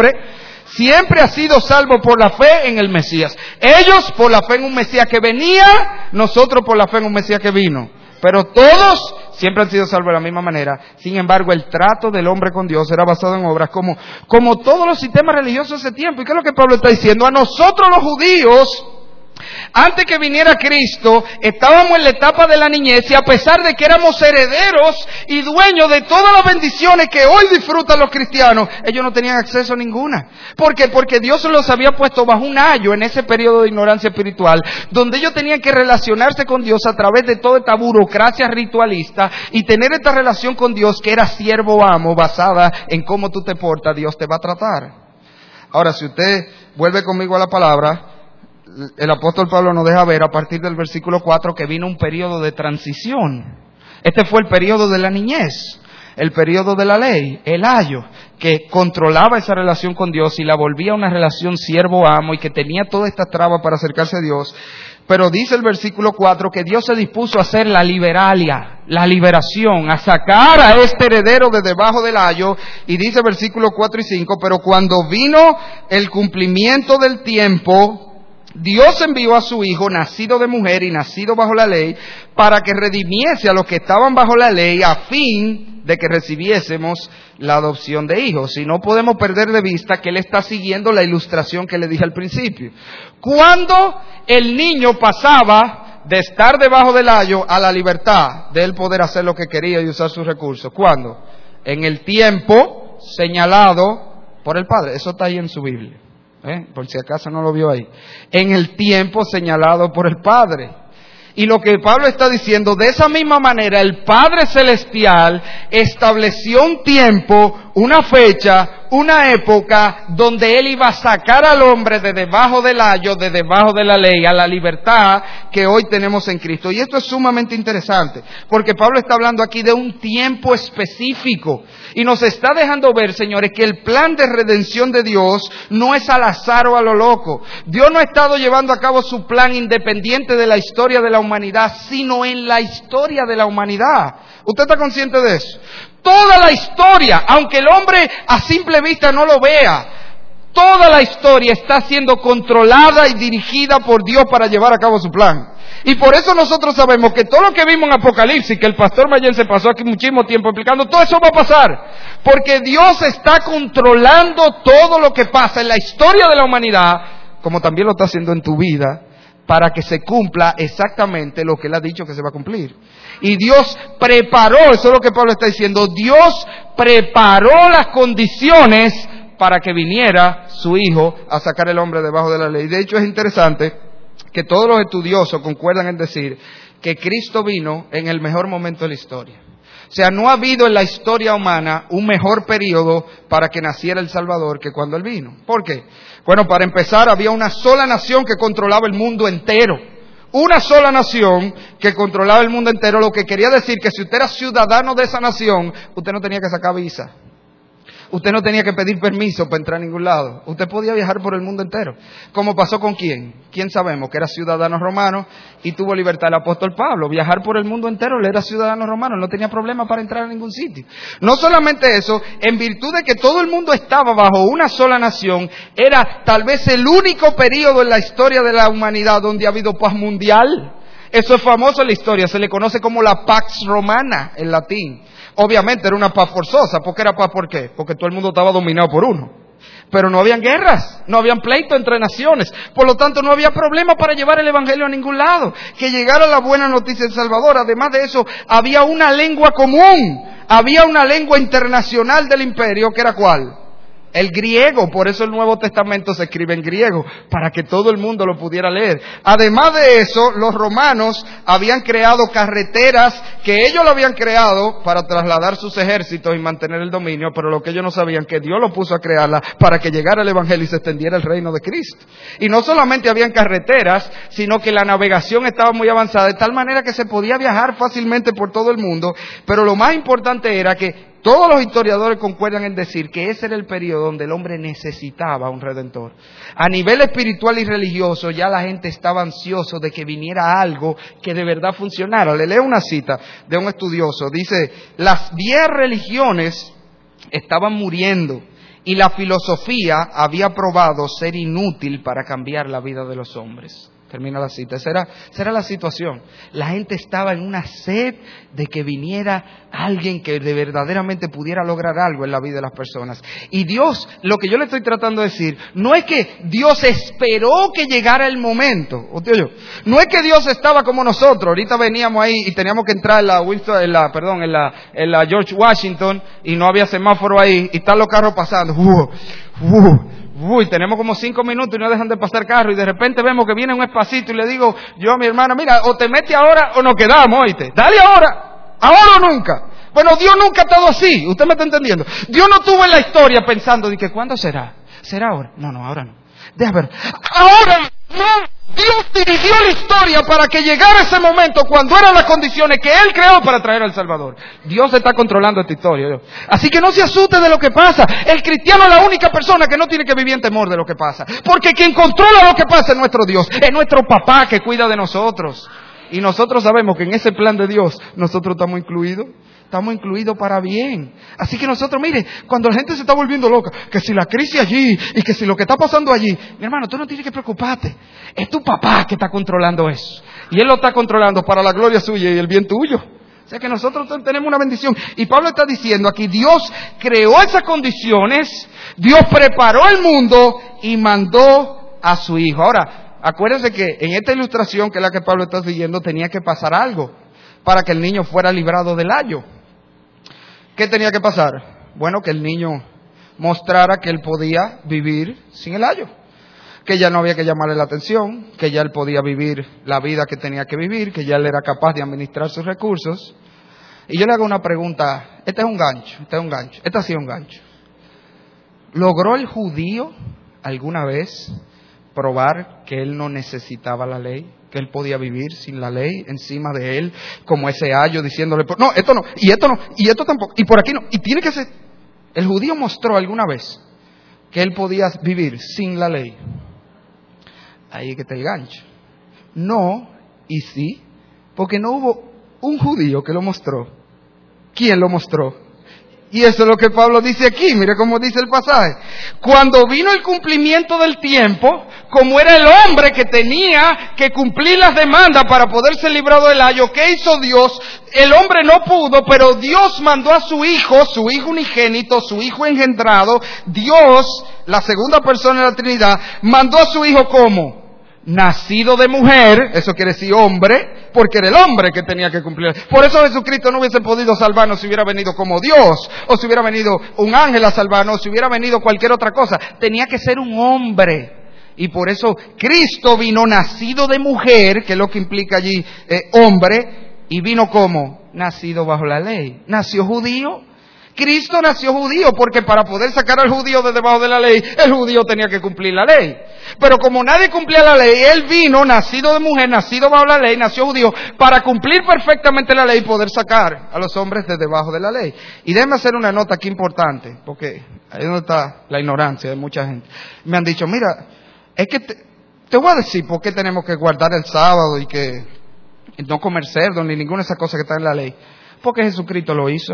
Siempre ha sido salvo por la fe en el Mesías. Ellos por la fe en un Mesías que venía, nosotros por la fe en un Mesías que vino. Pero todos siempre han sido salvos de la misma manera. Sin embargo, el trato del hombre con Dios era basado en obras, como todos los sistemas religiosos de ese tiempo. ¿Y qué es lo que Pablo está diciendo? A nosotros los judíos, antes que viniera Cristo, estábamos en la etapa de la niñez, y a pesar de que éramos herederos y dueños de todas las bendiciones que hoy disfrutan los cristianos, ellos no tenían acceso a ninguna. ¿Por qué? Porque Dios los había puesto bajo un ayo en ese periodo de ignorancia espiritual, donde ellos tenían que relacionarse con Dios a través de toda esta burocracia ritualista y tener esta relación con Dios que era siervo-amo, basada en cómo tú te portas, Dios te va a tratar. Ahora, si usted vuelve conmigo a la palabra, el apóstol Pablo nos deja ver a partir del versículo 4 que vino un periodo de transición. Este fue el periodo de la niñez, el periodo de la ley, el ayo, que controlaba esa relación con Dios y la volvía una relación siervo-amo y que tenía toda esta traba para acercarse a Dios. Pero dice el versículo 4 que Dios se dispuso a hacer la liberalia, la liberación, a sacar a este heredero de debajo del ayo. Y dice versículos 4 y 5, pero cuando vino el cumplimiento del tiempo, Dios envió a su Hijo, nacido de mujer y nacido bajo la ley, para que redimiese a los que estaban bajo la ley, a fin de que recibiésemos la adopción de hijos. Y no podemos perder de vista que Él está siguiendo la ilustración que le dije al principio. Cuando el niño pasaba de estar debajo del ayo a la libertad de él poder hacer lo que quería y usar sus recursos. ¿Cuándo? En el tiempo señalado por el Padre. Eso está ahí en su Biblia. Por si acaso no lo vio ahí. En el tiempo señalado por el Padre. Y lo que Pablo está diciendo, de esa misma manera, el Padre Celestial estableció un tiempo, una fecha, una época donde Él iba a sacar al hombre de debajo del ayo, de debajo de la ley, a la libertad que hoy tenemos en Cristo. Y esto es sumamente interesante, porque Pablo está hablando aquí de un tiempo específico. Y nos está dejando ver, señores, que el plan de redención de Dios no es al azar o a lo loco. Dios no ha estado llevando a cabo su plan independiente de la historia de la humanidad, sino en la historia de la humanidad. ¿Usted está consciente de eso? Toda la historia, aunque el hombre a simple vista no lo vea, toda la historia está siendo controlada y dirigida por Dios para llevar a cabo su plan. Y por eso nosotros sabemos que todo lo que vimos en Apocalipsis, que el pastor Mayen se pasó aquí muchísimo tiempo explicando, todo eso va a pasar. Porque Dios está controlando todo lo que pasa en la historia de la humanidad, como también lo está haciendo en tu vida, para que se cumpla exactamente lo que Él ha dicho que se va a cumplir. Y Dios preparó, eso es lo que Pablo está diciendo, Dios preparó las condiciones para que viniera su Hijo a sacar el hombre debajo de la ley. De hecho es interesante que todos los estudiosos concuerdan en decir que Cristo vino en el mejor momento de la historia. O sea, no ha habido en la historia humana un mejor periodo para que naciera el Salvador que cuando Él vino. ¿Por qué? Bueno, para empezar, había una sola nación que controlaba el mundo entero. Una sola nación que controlaba el mundo entero, lo que quería decir que si usted era ciudadano de esa nación, usted no tenía que sacar visa. Usted no tenía que pedir permiso para entrar a ningún lado. Usted podía viajar por el mundo entero. ¿Cómo pasó con quién? ¿Quién sabemos? Que era ciudadano romano y tuvo libertad. El apóstol Pablo, viajar por el mundo entero, él era ciudadano romano, no tenía problema para entrar a ningún sitio. No solamente eso, en virtud de que todo el mundo estaba bajo una sola nación, era tal vez el único periodo en la historia de la humanidad donde ha habido paz mundial. Eso es famoso en la historia, se le conoce como la Pax Romana en latín. Obviamente era una paz forzosa. ¿Por qué era paz? ¿Por qué? Porque todo el mundo estaba dominado por uno. Pero no habían guerras, no habían pleitos entre naciones. Por lo tanto, no había problema para llevar el evangelio a ningún lado. Que llegara la buena noticia del Salvador. Además de eso, había una lengua común. Había una lengua internacional del imperio, que era ¿cuál? El griego. Por eso el Nuevo Testamento se escribe en griego, para que todo el mundo lo pudiera leer. Además de eso, los romanos habían creado carreteras que ellos lo habían creado para trasladar sus ejércitos y mantener el dominio, pero lo que ellos no sabían, que Dios lo puso a crearla para que llegara el evangelio y se extendiera el reino de Cristo. Y no solamente habían carreteras, sino que la navegación estaba muy avanzada, de tal manera que se podía viajar fácilmente por todo el mundo. Pero lo más importante era que todos los historiadores concuerdan en decir que ese era el periodo donde el hombre necesitaba un redentor. A nivel espiritual y religioso ya la gente estaba ansioso de que viniera algo que de verdad funcionara. Le leo una cita de un estudioso. Dice, las 10 religiones estaban muriendo y la filosofía había probado ser inútil para cambiar la vida de los hombres. Termina la cita. Esa era la situación. La gente estaba en una sed de que viniera alguien que de verdaderamente pudiera lograr algo en la vida de las personas. Y Dios, lo que yo le estoy tratando de decir, no es que Dios esperó que llegara el momento. ¿Usted oyó? No es que Dios estaba como nosotros. Ahorita veníamos ahí y teníamos que entrar en la George Washington y no había semáforo ahí y están los carros pasando. Tenemos como 5 minutos y no dejan de pasar carros y de repente vemos que viene un espacito y le digo yo a mi hermana, mira, o te metes ahora o nos quedamos, oíste, dale ahora o nunca. Bueno, Dios nunca ha estado así, usted me está entendiendo. Dios no estuvo en la historia pensando de que ¿cuándo será? ¿Será ahora? No, ahora no. Deja ver. ¡Ahora! ¡No! Dios dirigió la historia para que llegara ese momento cuando eran las condiciones que Él creó para traer al Salvador. Dios está controlando esta historia. Así que no se asuste de lo que pasa. El cristiano es la única persona que no tiene que vivir en temor de lo que pasa. Porque quien controla lo que pasa es nuestro Dios. Es nuestro papá que cuida de nosotros. Y nosotros sabemos que en ese plan de Dios nosotros estamos incluidos. Estamos incluidos para bien. Así que nosotros, mire, cuando la gente se está volviendo loca, que si la crisis allí y que si lo que está pasando allí, mi hermano, tú no tienes que preocuparte. Es tu papá que está controlando eso. Y Él lo está controlando para la gloria suya y el bien tuyo. O sea que nosotros tenemos una bendición. Y Pablo está diciendo aquí, Dios creó esas condiciones, Dios preparó el mundo y mandó a su Hijo. Ahora, acuérdense que en esta ilustración, que es la que Pablo está siguiendo, tenía que pasar algo para que el niño fuera librado del ayo. ¿Qué tenía que pasar? Bueno, que el niño mostrara que él podía vivir sin el ayo, que ya no había que llamarle la atención, que ya él podía vivir la vida que tenía que vivir, que ya él era capaz de administrar sus recursos. Y yo le hago una pregunta, este es un gancho, este ha sido un gancho. ¿Logró el judío alguna vez probar que él no necesitaba la ley? Que él podía vivir sin la ley encima de él, como ese ayo diciéndole, no, esto no, y esto tampoco, y por aquí no, y tiene que ser. ¿El judío mostró alguna vez que él podía vivir sin la ley? Ahí que está el gancho. No y sí, porque no hubo un judío que lo mostró. ¿Quién lo mostró? Y eso es lo que Pablo dice aquí, mire cómo dice el pasaje. Cuando vino el cumplimiento del tiempo, como era el hombre que tenía que cumplir las demandas para poder ser librado del ayo, ¿qué hizo Dios? El hombre no pudo, pero Dios mandó a su hijo unigénito, su hijo engendrado. Dios, la segunda persona de la Trinidad, mandó a su hijo ¿cómo? Nacido de mujer, eso quiere decir hombre, porque era el hombre que tenía que cumplir. Por eso Jesucristo no hubiese podido salvarnos si hubiera venido como Dios, o si hubiera venido un ángel a salvarnos, o si hubiera venido cualquier otra cosa. Tenía que ser un hombre. Y por eso Cristo vino nacido de mujer, que es lo que implica allí hombre, y vino como nacido bajo la ley. ¿Nació judío? Cristo nació judío porque para poder sacar al judío de debajo de la ley, el judío tenía que cumplir la ley. Pero como nadie cumplía la ley, Él vino nacido de mujer, nacido bajo la ley, nació judío para cumplir perfectamente la ley y poder sacar a los hombres de debajo de la ley. Y déjeme hacer una nota aquí importante, porque ahí es donde está la ignorancia de mucha gente. Me han dicho, mira, es que te voy a decir por qué tenemos que guardar el sábado y que no comer cerdo ni ninguna de esas cosas que están en la ley. Porque Jesucristo lo hizo.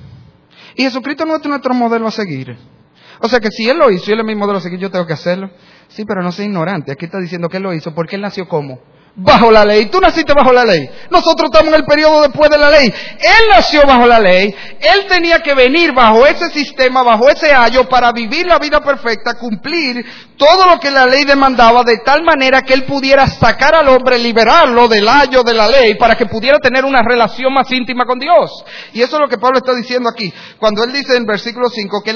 Y Jesucristo no es nuestro modelo a seguir. O sea que si Él lo hizo y Él es mi modelo a seguir, yo tengo que hacerlo. Sí, pero no sea ignorante. Aquí está diciendo que Él lo hizo porque Él nació ¿cómo? Bajo la ley. Tú naciste bajo la ley. Nosotros estamos en el periodo después de la ley. Él nació bajo la ley. Él tenía que venir bajo ese sistema, bajo ese ayo, para vivir la vida perfecta, cumplir todo lo que la ley demandaba, de tal manera que Él pudiera sacar al hombre, liberarlo del ayo de la ley, para que pudiera tener una relación más íntima con Dios. Y eso es lo que Pablo está diciendo aquí. Cuando él dice en versículo 5 que Él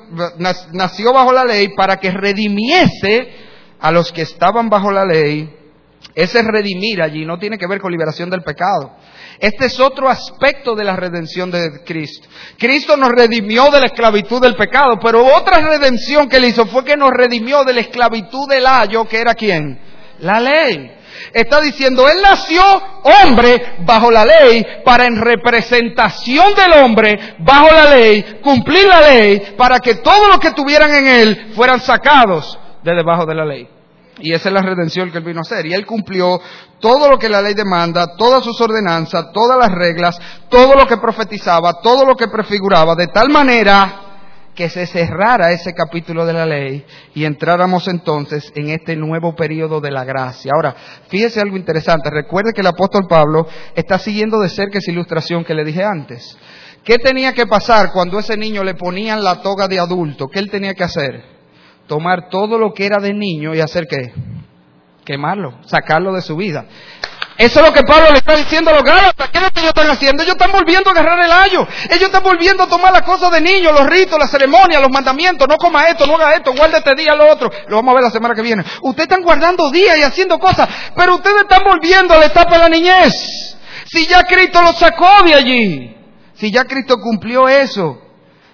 nació bajo la ley para que redimiese a los que estaban bajo la ley. Ese redimir allí no tiene que ver con liberación del pecado. Este es otro aspecto de la redención de Cristo. Cristo nos redimió de la esclavitud del pecado, pero otra redención que Él hizo fue que nos redimió de la esclavitud del ayo, que era ¿quién? La ley. Está diciendo, Él nació hombre bajo la ley para en representación del hombre bajo la ley, cumplir la ley para que todos los que tuvieran en Él fueran sacados de debajo de la ley. Y esa es la redención que Él vino a hacer. Y Él cumplió todo lo que la ley demanda, todas sus ordenanzas, todas las reglas, todo lo que profetizaba, todo lo que prefiguraba, de tal manera que se cerrara ese capítulo de la ley y entráramos entonces en este nuevo periodo de la gracia. Ahora, fíjese algo interesante. Recuerde que el apóstol Pablo está siguiendo de cerca esa ilustración que le dije antes. ¿Qué tenía que pasar cuando a ese niño le ponían la toga de adulto? ¿Qué él tenía que hacer? Tomar todo lo que era de niño y hacer ¿qué? Quemarlo, sacarlo de su vida. Eso es lo que Pablo le está diciendo a los Gálatas. ¿Qué es lo que ellos están haciendo? Ellos están volviendo a agarrar el ayo. Ellos están volviendo a tomar las cosas de niños, los ritos, las ceremonias, los mandamientos. No coma esto, no haga esto, guarde este día, lo otro. Lo vamos a ver la semana que viene. Ustedes están guardando días y haciendo cosas, pero ustedes están volviendo a la etapa de la niñez. Si ya Cristo los sacó de allí. Si ya Cristo cumplió eso.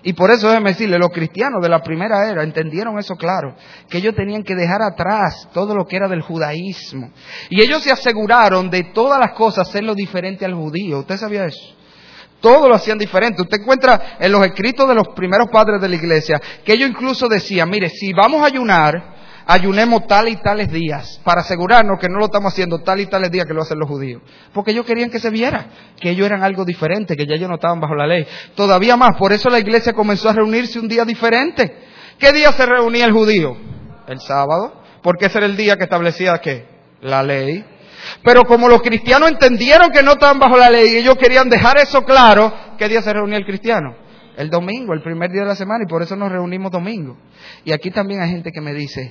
Y por eso déjeme decirle, los cristianos de la primera era entendieron eso claro, que ellos tenían que dejar atrás todo lo que era del judaísmo. Y ellos se aseguraron de todas las cosas hacerlo diferente al judío. ¿Usted sabía eso? Todo lo hacían diferente. Usted encuentra en los escritos de los primeros padres de la iglesia que ellos incluso decían, mire, si vamos a ayunar, ayunemos tal y tales días, para asegurarnos que no lo estamos haciendo tal y tales días que lo hacen los judíos. Porque ellos querían que se viera, que ellos eran algo diferente, que ya ellos no estaban bajo la ley. Todavía más, por eso la iglesia comenzó a reunirse un día diferente. ¿Qué día se reunía el judío? El sábado, porque ese era el día que establecía, ¿qué? La ley. Pero como los cristianos entendieron que no estaban bajo la ley y ellos querían dejar eso claro, ¿qué día se reunía el cristiano? El domingo, el primer día de la semana, y por eso nos reunimos domingo. Y aquí también hay gente que me dice,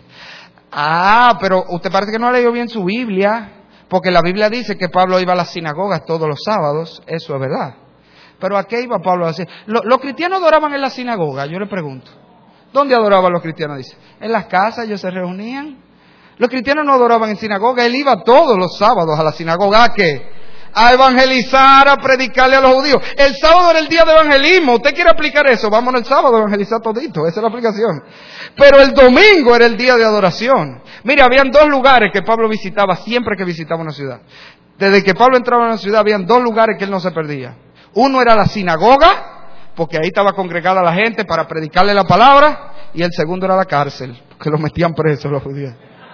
pero usted parece que no ha leído bien su Biblia, porque la Biblia dice que Pablo iba a las sinagogas todos los sábados. Eso es verdad. Pero ¿a qué iba Pablo a decir? Los cristianos adoraban en la sinagoga, yo le pregunto. ¿Dónde adoraban los cristianos? Dice, en las casas ellos se reunían. Los cristianos no adoraban en sinagoga, él iba todos los sábados a la sinagoga. ¿A qué? A evangelizar, a predicarle a los judíos. El sábado era el día de evangelismo. ¿Usted quiere aplicar eso? Vámonos el sábado a evangelizar todito. Esa es la aplicación. Pero el domingo era el día de adoración. Mire, habían dos lugares que Pablo visitaba siempre que visitaba una ciudad. Desde que Pablo entraba en una ciudad, habían dos lugares que él no se perdía. Uno era la sinagoga, porque ahí estaba congregada la gente para predicarle la palabra. Y el segundo era la cárcel, porque los metían presos los judíos.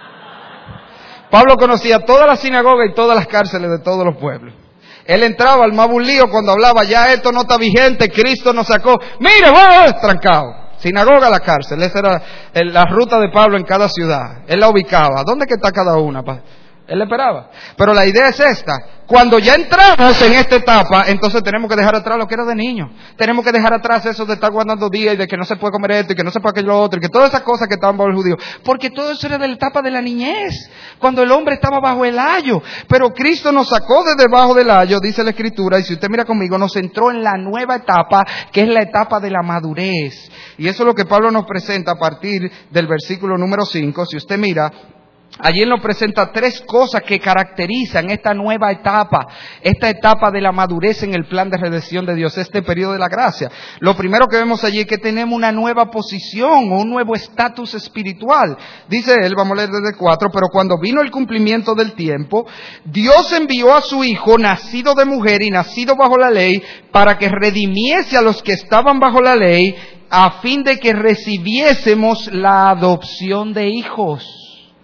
Pablo conocía todas las sinagogas y todas las cárceles de todos los pueblos. Él entraba al más bulío cuando hablaba, ya esto no está vigente, Cristo nos sacó. Mire, trancado. Sinagoga, la cárcel. Esa era la ruta de Pablo en cada ciudad. Él la ubicaba. ¿Dónde que está cada una? Él le esperaba. Pero la idea es esta. Cuando ya entramos en esta etapa, entonces tenemos que dejar atrás lo que era de niño. Tenemos que dejar atrás eso de estar guardando días y de que no se puede comer esto y que no se puede aquello otro y que todas esas cosas que estaban bajo el judío. Porque todo eso era de la etapa de la niñez, cuando el hombre estaba bajo el ayo. Pero Cristo nos sacó de debajo del ayo, dice la Escritura, y si usted mira conmigo, nos entró en la nueva etapa, que es la etapa de la madurez. Y eso es lo que Pablo nos presenta a partir del versículo número 5. Si usted mira, allí él nos presenta tres cosas que caracterizan esta nueva etapa, esta etapa de la madurez en el plan de redención de Dios, este periodo de la gracia. Lo primero que vemos allí es que tenemos una nueva posición o un nuevo estatus espiritual. Dice él, vamos a leer desde 4, pero cuando vino el cumplimiento del tiempo, Dios envió a su Hijo, nacido de mujer y nacido bajo la ley, para que redimiese a los que estaban bajo la ley, a fin de que recibiésemos la adopción de hijos.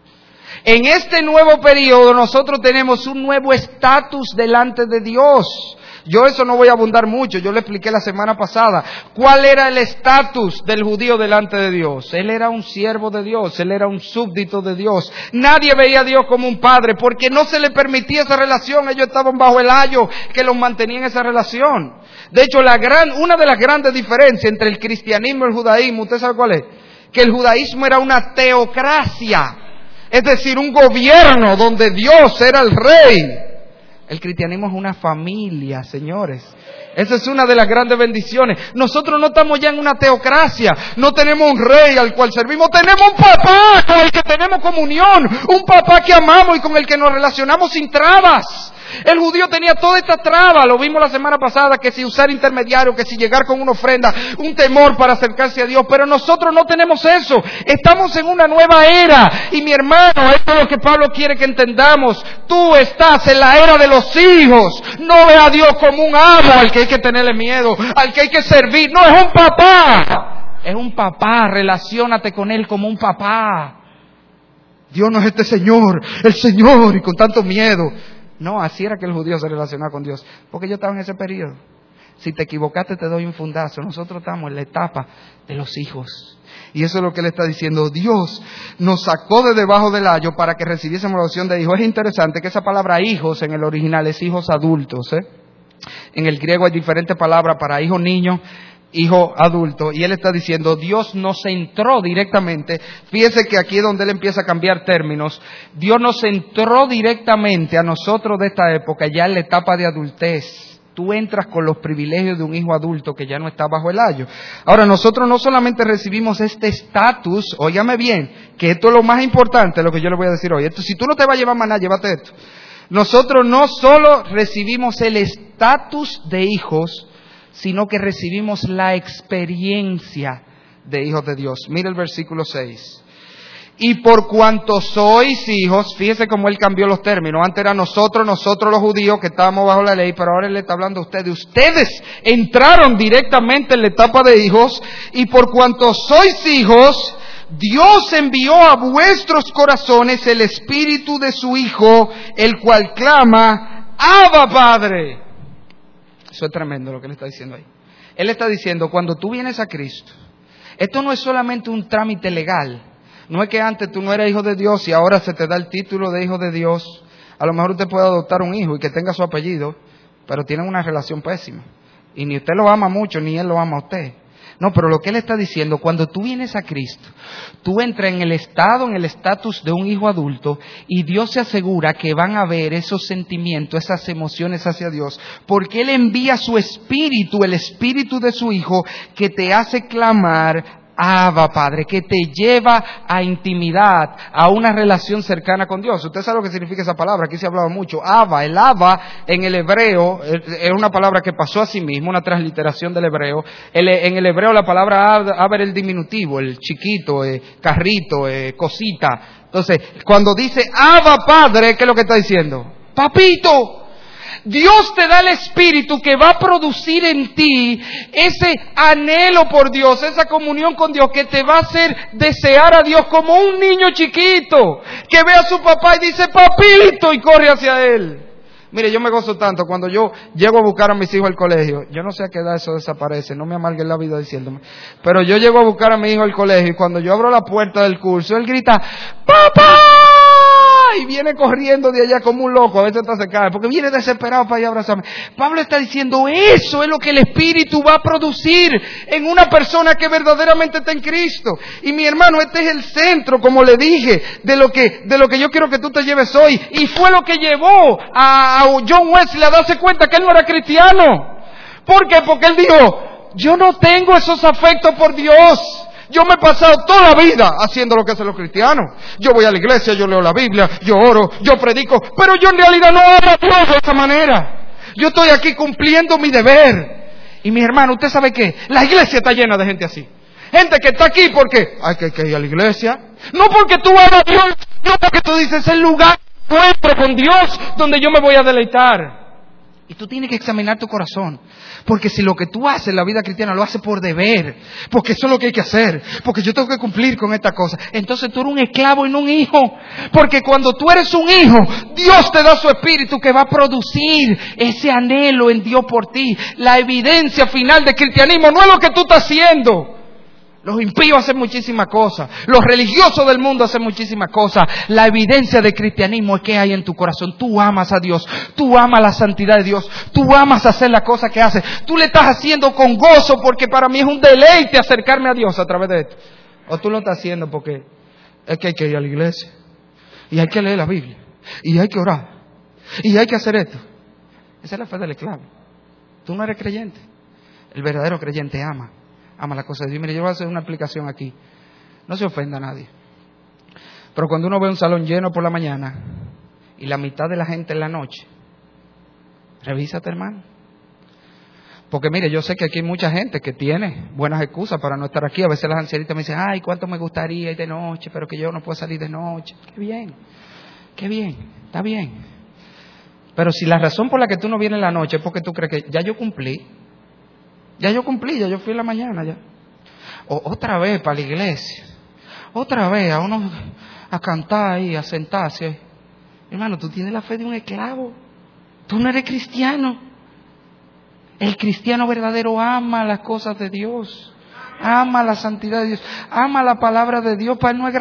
En este nuevo periodo nosotros tenemos un nuevo estatus delante de Dios. Yo eso no voy a abundar mucho, yo le expliqué la semana pasada. ¿Cuál era el estatus del judío delante de Dios? Él era un siervo de Dios, él era un súbdito de Dios. Nadie veía a Dios como un padre porque no se le permitía esa relación. Ellos estaban bajo el ayo que los mantenía en esa relación. De hecho, una de las grandes diferencias entre el cristianismo y el judaísmo, ¿usted sabe cuál es? Que el judaísmo era una teocracia. Es decir, un gobierno donde Dios era el rey. El cristianismo es una familia, señores. Esa es una de las grandes bendiciones. Nosotros no estamos ya en una teocracia. No tenemos un rey al cual servimos. Tenemos un papá con el que tenemos comunión. Un papá que amamos y con el que nos relacionamos sin trabas. El judío tenía toda esta traba, lo vimos la semana pasada, que si usar intermediario, que si llegar con una ofrenda, un temor para acercarse a Dios, pero nosotros no tenemos eso. Estamos en una nueva era, y mi hermano, esto es lo que Pablo quiere que entendamos. Tú estás en la era de los hijos. No ve a Dios como un amo al que hay que tenerle miedo, al que hay que servir. No, es un papá. Es un papá, relaciónate con Él como un papá. Dios no es este Señor, el Señor, y con tanto miedo. No, así era que el judío se relacionaba con Dios, porque yo estaba en ese periodo. Si te equivocaste te doy un fundazo. Nosotros estamos en la etapa de los hijos. Y eso es lo que él está diciendo. Dios nos sacó de debajo del ayo para que recibiésemos la adopción de hijos. Es interesante que esa palabra hijos en el original es hijos adultos. En el griego hay diferentes palabras para hijo niño, hijo adulto, y él está diciendo, Dios nos entró directamente. Fíjese que aquí es donde él empieza a cambiar términos. Dios nos entró directamente a nosotros de esta época, ya en la etapa de adultez. Tú entras con los privilegios de un hijo adulto que ya no está bajo el ayo. Ahora, nosotros no solamente recibimos este estatus, óigame bien, que esto es lo más importante, lo que yo le voy a decir hoy. Esto, si tú no te vas a llevar maná, llévate esto. Nosotros no solo recibimos el estatus de hijos, sino que recibimos la experiencia de hijos de Dios. Mira el versículo 6. Y por cuanto sois hijos, fíjese cómo él cambió los términos. Antes era nosotros los judíos que estábamos bajo la ley, pero ahora él le está hablando a ustedes. Ustedes entraron directamente en la etapa de hijos, y por cuanto sois hijos, Dios envió a vuestros corazones el Espíritu de su Hijo, el cual clama, Abba, Padre. Eso es tremendo lo que él está diciendo ahí. Él está diciendo, cuando tú vienes a Cristo, esto no es solamente un trámite legal. No es que antes tú no eras hijo de Dios y ahora se te da el título de hijo de Dios. A lo mejor usted puede adoptar un hijo y que tenga su apellido, pero tienen una relación pésima. Y ni usted lo ama mucho, ni él lo ama a usted. No, pero lo que él está diciendo, cuando tú vienes a Cristo, tú entras en el estatus de un hijo adulto, y Dios se asegura que van a ver esos sentimientos, esas emociones hacia Dios, porque Él envía su Espíritu, el Espíritu de su Hijo, que te hace clamar, Abba, Padre, que te lleva a intimidad, a una relación cercana con Dios. Usted sabe lo que significa esa palabra, aquí se ha hablado mucho. Abba, el Abba en el hebreo es una palabra que pasó a sí mismo, una transliteración del hebreo. En el hebreo la palabra Abba era el diminutivo, el chiquito, carrito, cosita. Entonces, cuando dice Abba, Padre, ¿qué es lo que está diciendo? Papito. Dios te da el Espíritu que va a producir en ti ese anhelo por Dios, esa comunión con Dios que te va a hacer desear a Dios como un niño chiquito que ve a su papá y dice papito y corre hacia él. Mire, yo me gozo tanto cuando yo llego a buscar a mis hijos al colegio. Yo no sé a qué edad eso desaparece, no me amarguen la vida diciéndome. Pero yo llego a buscar a mi hijo al colegio y cuando yo abro la puerta del curso, él grita ¡Papá! Y viene corriendo de allá como un loco, a veces hasta se cae, porque viene desesperado para ir a abrazarme. Pablo está diciendo, eso es lo que el Espíritu va a producir en una persona que verdaderamente está en Cristo. Y mi hermano, este es el centro, como le dije, de lo que yo quiero que tú te lleves hoy. Y fue lo que llevó a John Wesley a darse cuenta que él no era cristiano. ¿Por qué? Porque él dijo, yo no tengo esos afectos por Dios. Yo me he pasado toda la vida haciendo lo que hacen los cristianos. Yo voy a la iglesia, yo leo la Biblia, yo oro, yo predico, pero yo en realidad no amo a Dios de esa manera. Yo estoy aquí cumpliendo mi deber. Y mi hermano, ¿usted sabe qué? La iglesia está llena de gente así. Gente que está aquí porque hay que ir a la iglesia. No porque tú amas a Dios, no porque tú dices, es el lugar nuestro con Dios donde yo me voy a deleitar. Y tú tienes que examinar tu corazón. Porque si lo que tú haces en la vida cristiana lo haces por deber, porque eso es lo que hay que hacer, porque yo tengo que cumplir con esta cosa, entonces tú eres un esclavo y no un hijo. Porque cuando tú eres un hijo, Dios te da su Espíritu que va a producir ese anhelo en Dios por ti. La evidencia final del cristianismo no es lo que tú estás haciendo. Los impíos hacen muchísimas cosas. Los religiosos del mundo hacen muchísimas cosas. La evidencia del cristianismo es que hay en tu corazón. Tú amas a Dios. Tú amas la santidad de Dios. Tú amas hacer las cosas que haces. Tú le estás haciendo con gozo porque para mí es un deleite acercarme a Dios a través de esto. O tú lo estás haciendo porque es que hay que ir a la iglesia. Y hay que leer la Biblia. Y hay que orar. Y hay que hacer esto. Esa es la fe del esclavo. Tú no eres creyente. El verdadero creyente ama la cosa de Dios. Mire, yo voy a hacer una aplicación aquí. No se ofenda a nadie. Pero cuando uno ve un salón lleno por la mañana y la mitad de la gente en la noche, revísate, hermano. Porque mire, yo sé que aquí hay mucha gente que tiene buenas excusas para no estar aquí. A veces las ancianitas me dicen, ay, cuánto me gustaría ir de noche, pero que yo no puedo salir de noche. Qué bien, está bien. Pero si la razón por la que tú no vienes en la noche es porque tú crees que ya yo cumplí, ya yo fui en la mañana ya. O otra vez para la iglesia, otra vez a uno a cantar ahí, a sentarse. Hermano, tú tienes la fe de un esclavo. Tú no eres cristiano. El cristiano verdadero ama las cosas de Dios, ama la santidad de Dios, ama la palabra de Dios. Para él no es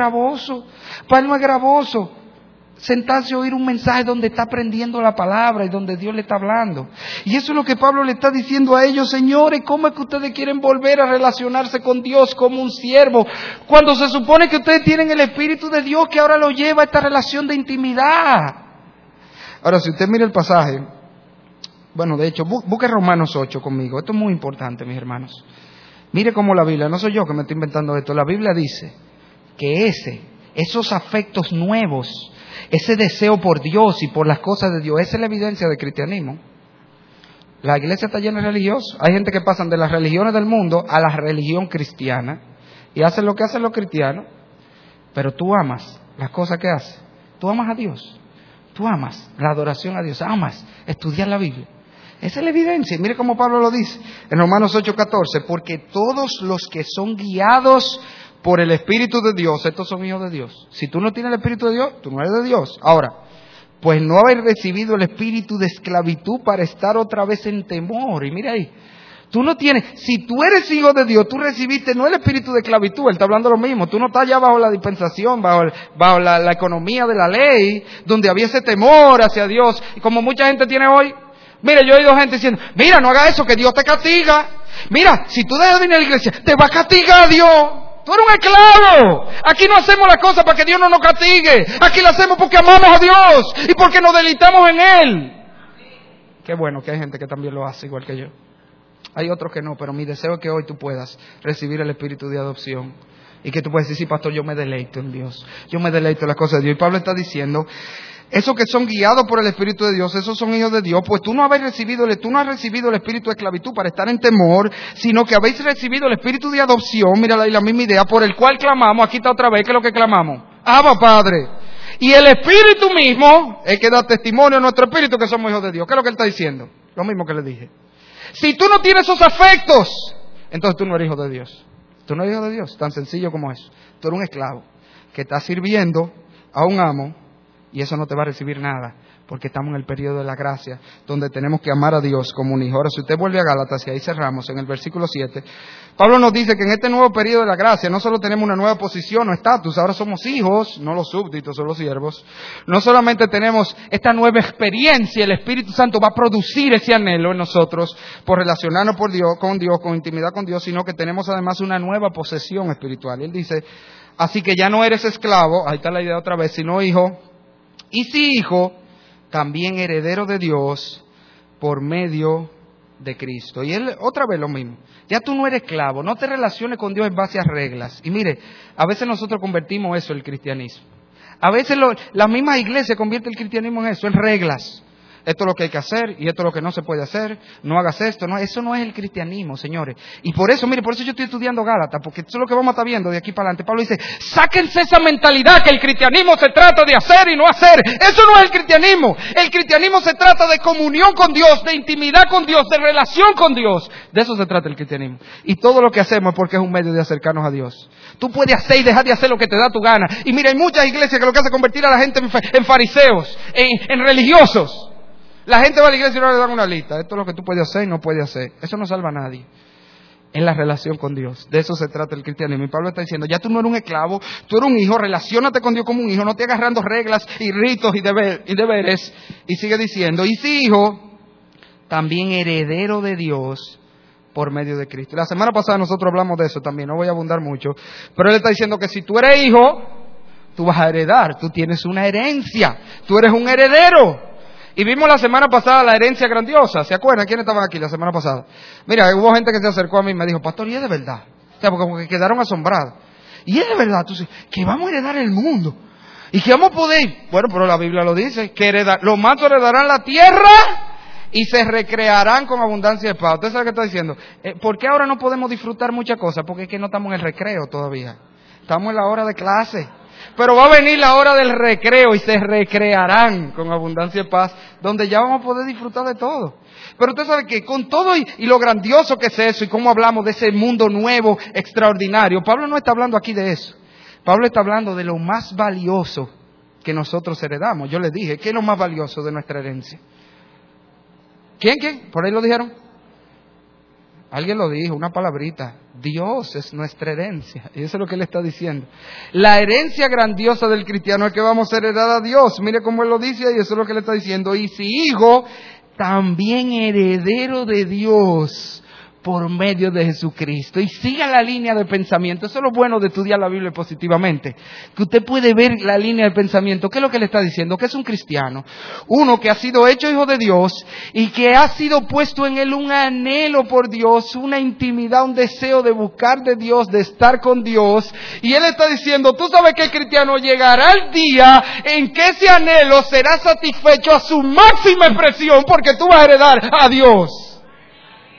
gravoso sentarse a oír un mensaje donde está aprendiendo la palabra y donde Dios le está hablando. Y eso es lo que Pablo le está diciendo a ellos. Señores, ¿cómo es que ustedes quieren volver a relacionarse con Dios como un siervo, cuando se supone que ustedes tienen el Espíritu de Dios que ahora lo lleva a esta relación de intimidad? Ahora, si usted mira el pasaje, bueno, de hecho, busque Romanos 8 conmigo. Esto es muy importante, mis hermanos. Mire cómo la Biblia, no soy yo que me estoy inventando esto, la Biblia dice que esos afectos nuevos, ese deseo por Dios y por las cosas de Dios, esa es la evidencia del cristianismo. La iglesia está llena de religiosos. Hay gente que pasan de las religiones del mundo a la religión cristiana y hacen lo que hacen los cristianos. Pero tú amas las cosas que haces. Tú amas a Dios. Tú amas la adoración a Dios. Amas estudiar la Biblia. Esa es la evidencia. Mire cómo Pablo lo dice en Romanos 8:14. Porque todos los que son guiados por el Espíritu de Dios, estos son hijos de Dios. Si tú no tienes el Espíritu de Dios, tú no eres de Dios. Ahora, pues no haber recibido el espíritu de esclavitud para estar otra vez en temor. Y mira ahí, tú no tienes, si tú eres hijo de Dios, tú recibiste no el espíritu de esclavitud, él está hablando lo mismo. Tú no estás ya bajo la dispensación, bajo la economía de la ley, donde había ese temor hacia Dios. Y como mucha gente tiene hoy, mira, yo he oído gente diciendo, mira, no haga eso, que Dios te castiga. Mira, si tú dejas de venir a la iglesia, te va a castigar Dios. Tú eres un esclavo. Aquí no hacemos las cosas para que Dios no nos castigue. Aquí las hacemos porque amamos a Dios y porque nos deleitamos en Él. Qué bueno que hay gente que también lo hace igual que yo. Hay otros que no, pero mi deseo es que hoy tú puedas recibir el espíritu de adopción. Y que tú puedas decir, sí, pastor, yo me deleito en Dios. Yo me deleito en las cosas de Dios. Y Pablo está diciendo, esos que son guiados por el Espíritu de Dios, esos son hijos de Dios, pues tú no has recibido el espíritu de esclavitud para estar en temor, sino que habéis recibido el espíritu de adopción, mira la misma idea, por el cual clamamos, aquí está otra vez, ¿qué es lo que clamamos? Abba, Padre. Y el Espíritu mismo es que da testimonio a nuestro espíritu que somos hijos de Dios. ¿Qué es lo que él está diciendo? Lo mismo que le dije. Si tú no tienes esos afectos, entonces tú no eres hijo de Dios. Tú no eres hijo de Dios, tan sencillo como eso. Tú eres un esclavo que está sirviendo a un amo. Y eso no te va a recibir nada, porque estamos en el periodo de la gracia, donde tenemos que amar a Dios como un hijo. Ahora, si usted vuelve a Gálatas, y ahí cerramos, en el versículo 7, Pablo nos dice que en este nuevo periodo de la gracia, no solo tenemos una nueva posición o estatus, ahora somos hijos, no los súbditos, son los siervos. No solamente tenemos esta nueva experiencia, el Espíritu Santo va a producir ese anhelo en nosotros, por relacionarnos con intimidad con Dios, sino que tenemos además una nueva posesión espiritual. Y él dice, así que ya no eres esclavo, ahí está la idea otra vez, sino hijo. Y si hijo, también heredero de Dios por medio de Cristo. Y él, otra vez lo mismo. Ya tú no eres esclavo, no te relaciones con Dios en base a reglas. Y mire, a veces nosotros convertimos eso en el cristianismo. A veces la misma iglesia convierte el cristianismo en eso, en reglas. Esto es lo que hay que hacer y esto es lo que no se puede hacer. No hagas esto. No, eso no es el cristianismo, señores. Y por eso, mire, por eso yo estoy estudiando Gálatas, porque eso es lo que vamos a estar viendo de aquí para adelante. Pablo dice, sáquense esa mentalidad que el cristianismo se trata de hacer y no hacer. Eso no es el cristianismo. El cristianismo se trata de comunión con Dios, de intimidad con Dios, de relación con Dios. De eso se trata el cristianismo. Y todo lo que hacemos es porque es un medio de acercarnos a Dios. Tú puedes hacer y dejar de hacer lo que te da tu gana. Y mira, hay muchas iglesias que lo que hace es convertir a la gente en fariseos, en religiosos. La gente va a la iglesia y no le dan una lista. Esto es lo que tú puedes hacer y no puedes hacer. Eso no salva a nadie. Es la relación con Dios. De eso se trata el cristianismo. Y Pablo está diciendo, ya tú no eres un esclavo, tú eres un hijo, relaciónate con Dios como un hijo, no te agarrando reglas y ritos y deberes. Y sigue diciendo, y si hijo, también heredero de Dios por medio de Cristo. La semana pasada nosotros hablamos de eso también, no voy a abundar mucho. Pero él está diciendo que si tú eres hijo, tú vas a heredar, tú tienes una herencia, tú eres un heredero. Y vimos la semana pasada la herencia grandiosa. ¿Se acuerdan? ¿Quiénes estaban aquí la semana pasada? Mira, hubo gente que se acercó a mí y me dijo, pastor, ¿y es de verdad? O sea, porque quedaron asombrados. ¿Y es de verdad? Tú dices, que vamos a heredar el mundo. Y que vamos a poder. Bueno, pero la Biblia lo dice, que los mansos heredarán la tierra y se recrearán con abundancia de paz. ¿Usted sabe qué está diciendo? ¿Por qué ahora no podemos disfrutar muchas cosas? Porque es que no estamos en el recreo todavía. Estamos en la hora de clase. Pero va a venir la hora del recreo y se recrearán con abundancia de paz, donde ya vamos a poder disfrutar de todo. Pero usted sabe que con todo y lo grandioso que es eso y cómo hablamos de ese mundo nuevo, extraordinario, Pablo no está hablando aquí de eso. Pablo está hablando de lo más valioso que nosotros heredamos. Yo les dije, ¿qué es lo más valioso de nuestra herencia? ¿Quién? ¿Por ahí lo dijeron? Alguien lo dijo, una palabrita. Dios es nuestra herencia. Y eso es lo que él está diciendo. La herencia grandiosa del cristiano es que vamos a heredar a Dios. Mire cómo él lo dice y eso es lo que él está diciendo. Y si hijo, también heredero de Dios por medio de Jesucristo. Y siga la línea de pensamiento. Eso es lo bueno de estudiar la Biblia positivamente. Que usted puede ver la línea de pensamiento. ¿Qué es lo que le está diciendo? Que es un cristiano. Uno que ha sido hecho hijo de Dios y que ha sido puesto en él un anhelo por Dios, una intimidad, un deseo de buscar de Dios, de estar con Dios. Y él está diciendo, tú sabes que el cristiano llegará el día en que ese anhelo será satisfecho a su máxima expresión porque tú vas a heredar a Dios.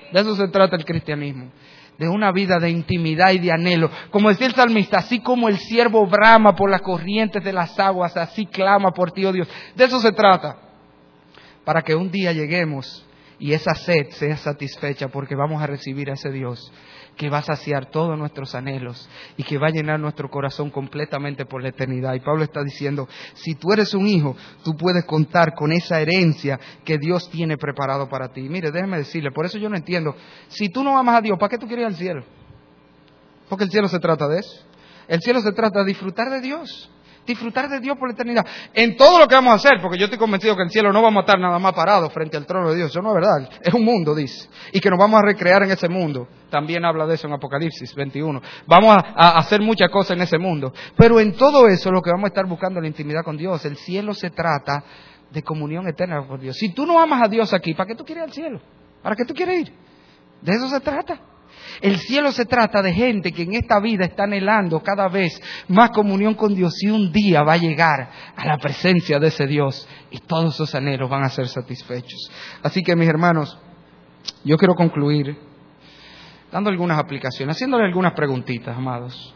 De eso se trata el cristianismo. De una vida de intimidad y de anhelo. Como decía el salmista, así como el ciervo brama por las corrientes de las aguas, así clama por ti, oh Dios. De eso se trata. Para que un día lleguemos y esa sed sea satisfecha, porque vamos a recibir a ese Dios que va a saciar todos nuestros anhelos y que va a llenar nuestro corazón completamente por la eternidad. Y Pablo está diciendo, si tú eres un hijo, tú puedes contar con esa herencia que Dios tiene preparado para ti. Mire, déjeme decirle, por eso yo no entiendo, si tú no amas a Dios, ¿para qué tú quieres ir al cielo? Porque el cielo se trata de eso. El cielo se trata de disfrutar de Dios. Disfrutar de Dios por la eternidad. En todo lo que vamos a hacer, porque yo estoy convencido que en el cielo no vamos a estar nada más parados frente al trono de Dios. Eso no es verdad. Es un mundo, dice. Y que nos vamos a recrear en ese mundo. También habla de eso en Apocalipsis 21. Vamos a hacer muchas cosas en ese mundo. Pero en todo eso lo que vamos a estar buscando es la intimidad con Dios. El cielo se trata de comunión eterna con Dios. Si tú no amas a Dios aquí, ¿para qué tú quieres ir al cielo? ¿Para qué tú quieres ir? De eso se trata. El cielo se trata de gente que en esta vida está anhelando cada vez más comunión con Dios y un día va a llegar a la presencia de ese Dios y todos esos anhelos van a ser satisfechos. Así que, mis hermanos, yo quiero concluir dando algunas aplicaciones, haciéndole algunas preguntitas, amados.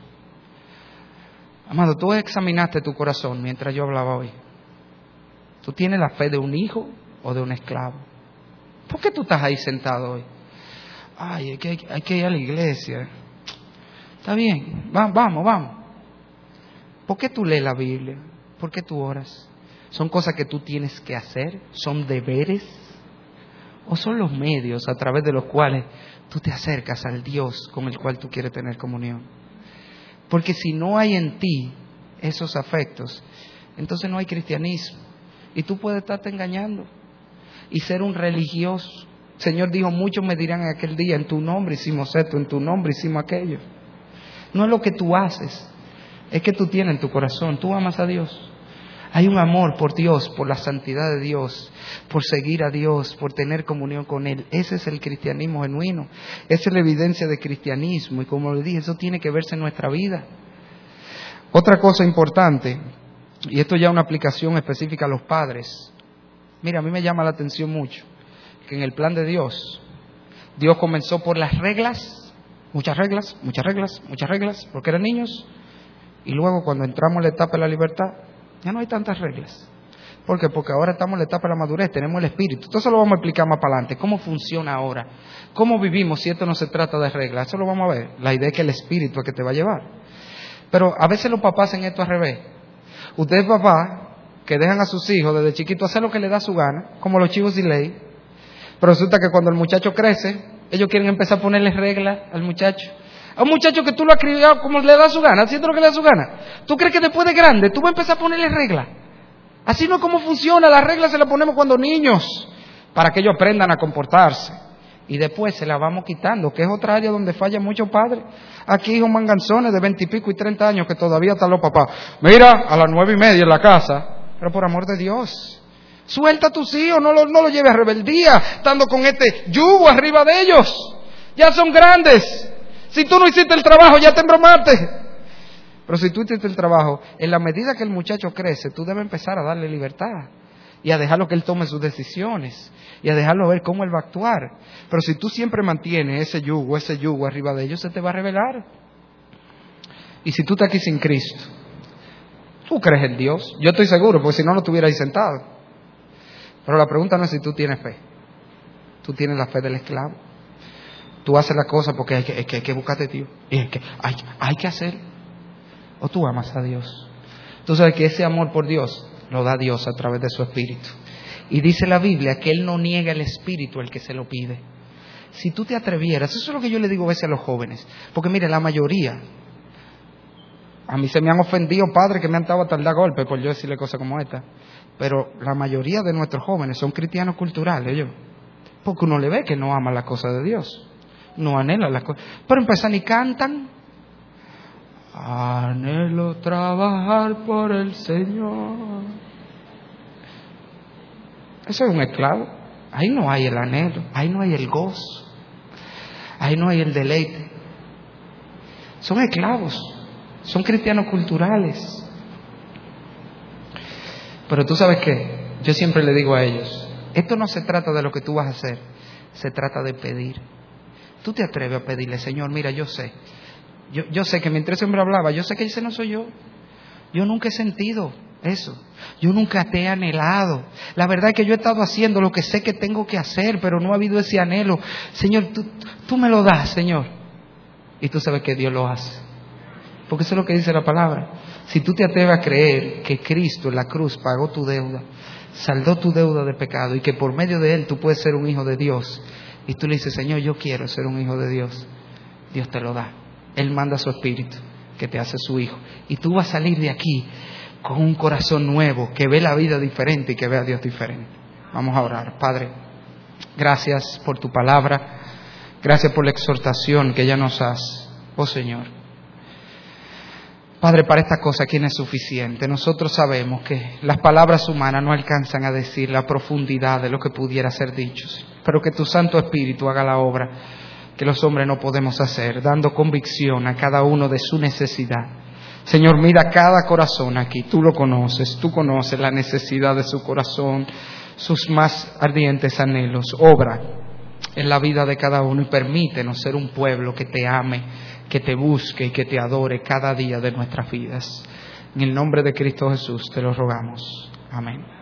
Amado, tú examinaste tu corazón mientras yo hablaba hoy. ¿Tú tienes la fe de un hijo o de un esclavo? ¿Por qué tú estás ahí sentado hoy? Ay, hay que ir a la iglesia. Está bien, vamos. ¿Por qué tú lees la Biblia? ¿Por qué tú oras? ¿Son cosas que tú tienes que hacer? ¿Son deberes? ¿O son los medios a través de los cuales tú te acercas al Dios con el cual tú quieres tener comunión? Porque si no hay en ti esos afectos, entonces no hay cristianismo. Y tú puedes estarte engañando y ser un religioso. El Señor dijo, muchos me dirán en aquel día, en tu nombre hicimos esto, en tu nombre hicimos aquello. No es lo que tú haces, es que tú tienes en tu corazón, tú amas a Dios. Hay un amor por Dios, por la santidad de Dios, por seguir a Dios, por tener comunión con Él. Ese es el cristianismo genuino, esa es la evidencia de cristianismo. Y como le dije, eso tiene que verse en nuestra vida. Otra cosa importante, y esto ya es una aplicación específica a los padres. Mira, a mí me llama la atención mucho que en el plan de Dios, Dios comenzó por las reglas, muchas reglas, porque eran niños, y luego cuando entramos en la etapa de la libertad, ya no hay tantas reglas. ¿Por qué? Porque ahora estamos en la etapa de la madurez, tenemos el Espíritu. Entonces lo vamos a explicar más para adelante, cómo funciona ahora, cómo vivimos si esto no se trata de reglas, eso lo vamos a ver. La idea es que el Espíritu es que te va a llevar. Pero a veces los papás hacen esto al revés. Ustedes papás que dejan a sus hijos desde chiquitos hacer lo que les da su gana, como los chivos sin ley. Pero resulta que cuando el muchacho crece, ellos quieren empezar a ponerle reglas al muchacho. A un muchacho que tú lo has criado como le da su gana, haciendo lo que le da su gana. ¿Tú crees que después de grande tú vas a empezar a ponerle reglas? Así no es como funciona. Las reglas se las ponemos cuando niños, para que ellos aprendan a comportarse. Y después se las vamos quitando, que es otra área donde fallan muchos padres. Aquí hijos manganzones de 20 y pico y 30 años que todavía están los papás. Mira, a las 9:30 en la casa. Pero por amor de Dios, suelta a tus hijos, no lo lleves a rebeldía, estando con este yugo arriba de ellos. Ya son grandes. Si tú no hiciste el trabajo, ya te embromaste. Pero si tú hiciste el trabajo, en la medida que el muchacho crece, tú debes empezar a darle libertad y a dejarlo que él tome sus decisiones y a dejarlo ver cómo él va a actuar. Pero si tú siempre mantienes ese yugo arriba de ellos, se te va a revelar. Y si tú estás aquí sin Cristo, tú crees en Dios. Yo estoy seguro, porque si no, no estuvieras ahí sentado. Pero la pregunta no es si tú tienes fe. Tú tienes la fe del esclavo. Tú haces la cosa porque hay que buscarte, tío. Y es que hay que hacer. O tú amas a Dios. Tú sabes que ese amor por Dios lo da Dios a través de su Espíritu. Y dice la Biblia que Él no niega el Espíritu al que se lo pide. Si tú te atrevieras, eso es lo que yo le digo a veces a los jóvenes. Porque mire, la mayoría, a mí se me han ofendido padres que me han estado a dar golpes por yo decirle cosas como esta. Pero la mayoría de nuestros jóvenes son cristianos culturales, porque uno le ve que no ama las cosas de Dios. No anhela las cosas. Pero empiezan y cantan. Anhelo trabajar por el Señor. Eso es un esclavo. Ahí no hay el anhelo, ahí no hay el gozo, ahí no hay el deleite. Son esclavos, son cristianos culturales. Pero tú sabes qué, yo siempre le digo a ellos, esto no se trata de lo que tú vas a hacer, se trata de pedir. Tú te atreves a pedirle, Señor, mira, yo sé que mientras ese hombre hablaba, yo sé que ese no soy yo. Yo nunca he sentido eso. Yo nunca te he anhelado. La verdad es que yo he estado haciendo lo que sé que tengo que hacer, pero no ha habido ese anhelo. Señor, tú me lo das, Señor. Y tú sabes que Dios lo hace. Porque eso es lo que dice la palabra. Si tú te atreves a creer que Cristo en la cruz pagó tu deuda, saldó tu deuda de pecado y que por medio de Él tú puedes ser un hijo de Dios, y tú le dices, Señor, yo quiero ser un hijo de Dios, Dios te lo da. Él manda su Espíritu que te hace su hijo. Y tú vas a salir de aquí con un corazón nuevo, que ve la vida diferente y que ve a Dios diferente. Vamos a orar. Padre, gracias por tu palabra. Gracias por la exhortación que ya nos has. Oh Señor. Padre, para esta cosa, ¿quién es suficiente? Nosotros sabemos que las palabras humanas no alcanzan a decir la profundidad de lo que pudiera ser dicho, pero que tu Santo Espíritu haga la obra que los hombres no podemos hacer, dando convicción a cada uno de su necesidad. Señor, mira cada corazón aquí, tú lo conoces, tú conoces la necesidad de su corazón, sus más ardientes anhelos. Obra en la vida de cada uno y permítenos ser un pueblo que te ame, que te busque y que te adore cada día de nuestras vidas. En el nombre de Cristo Jesús te lo rogamos. Amén.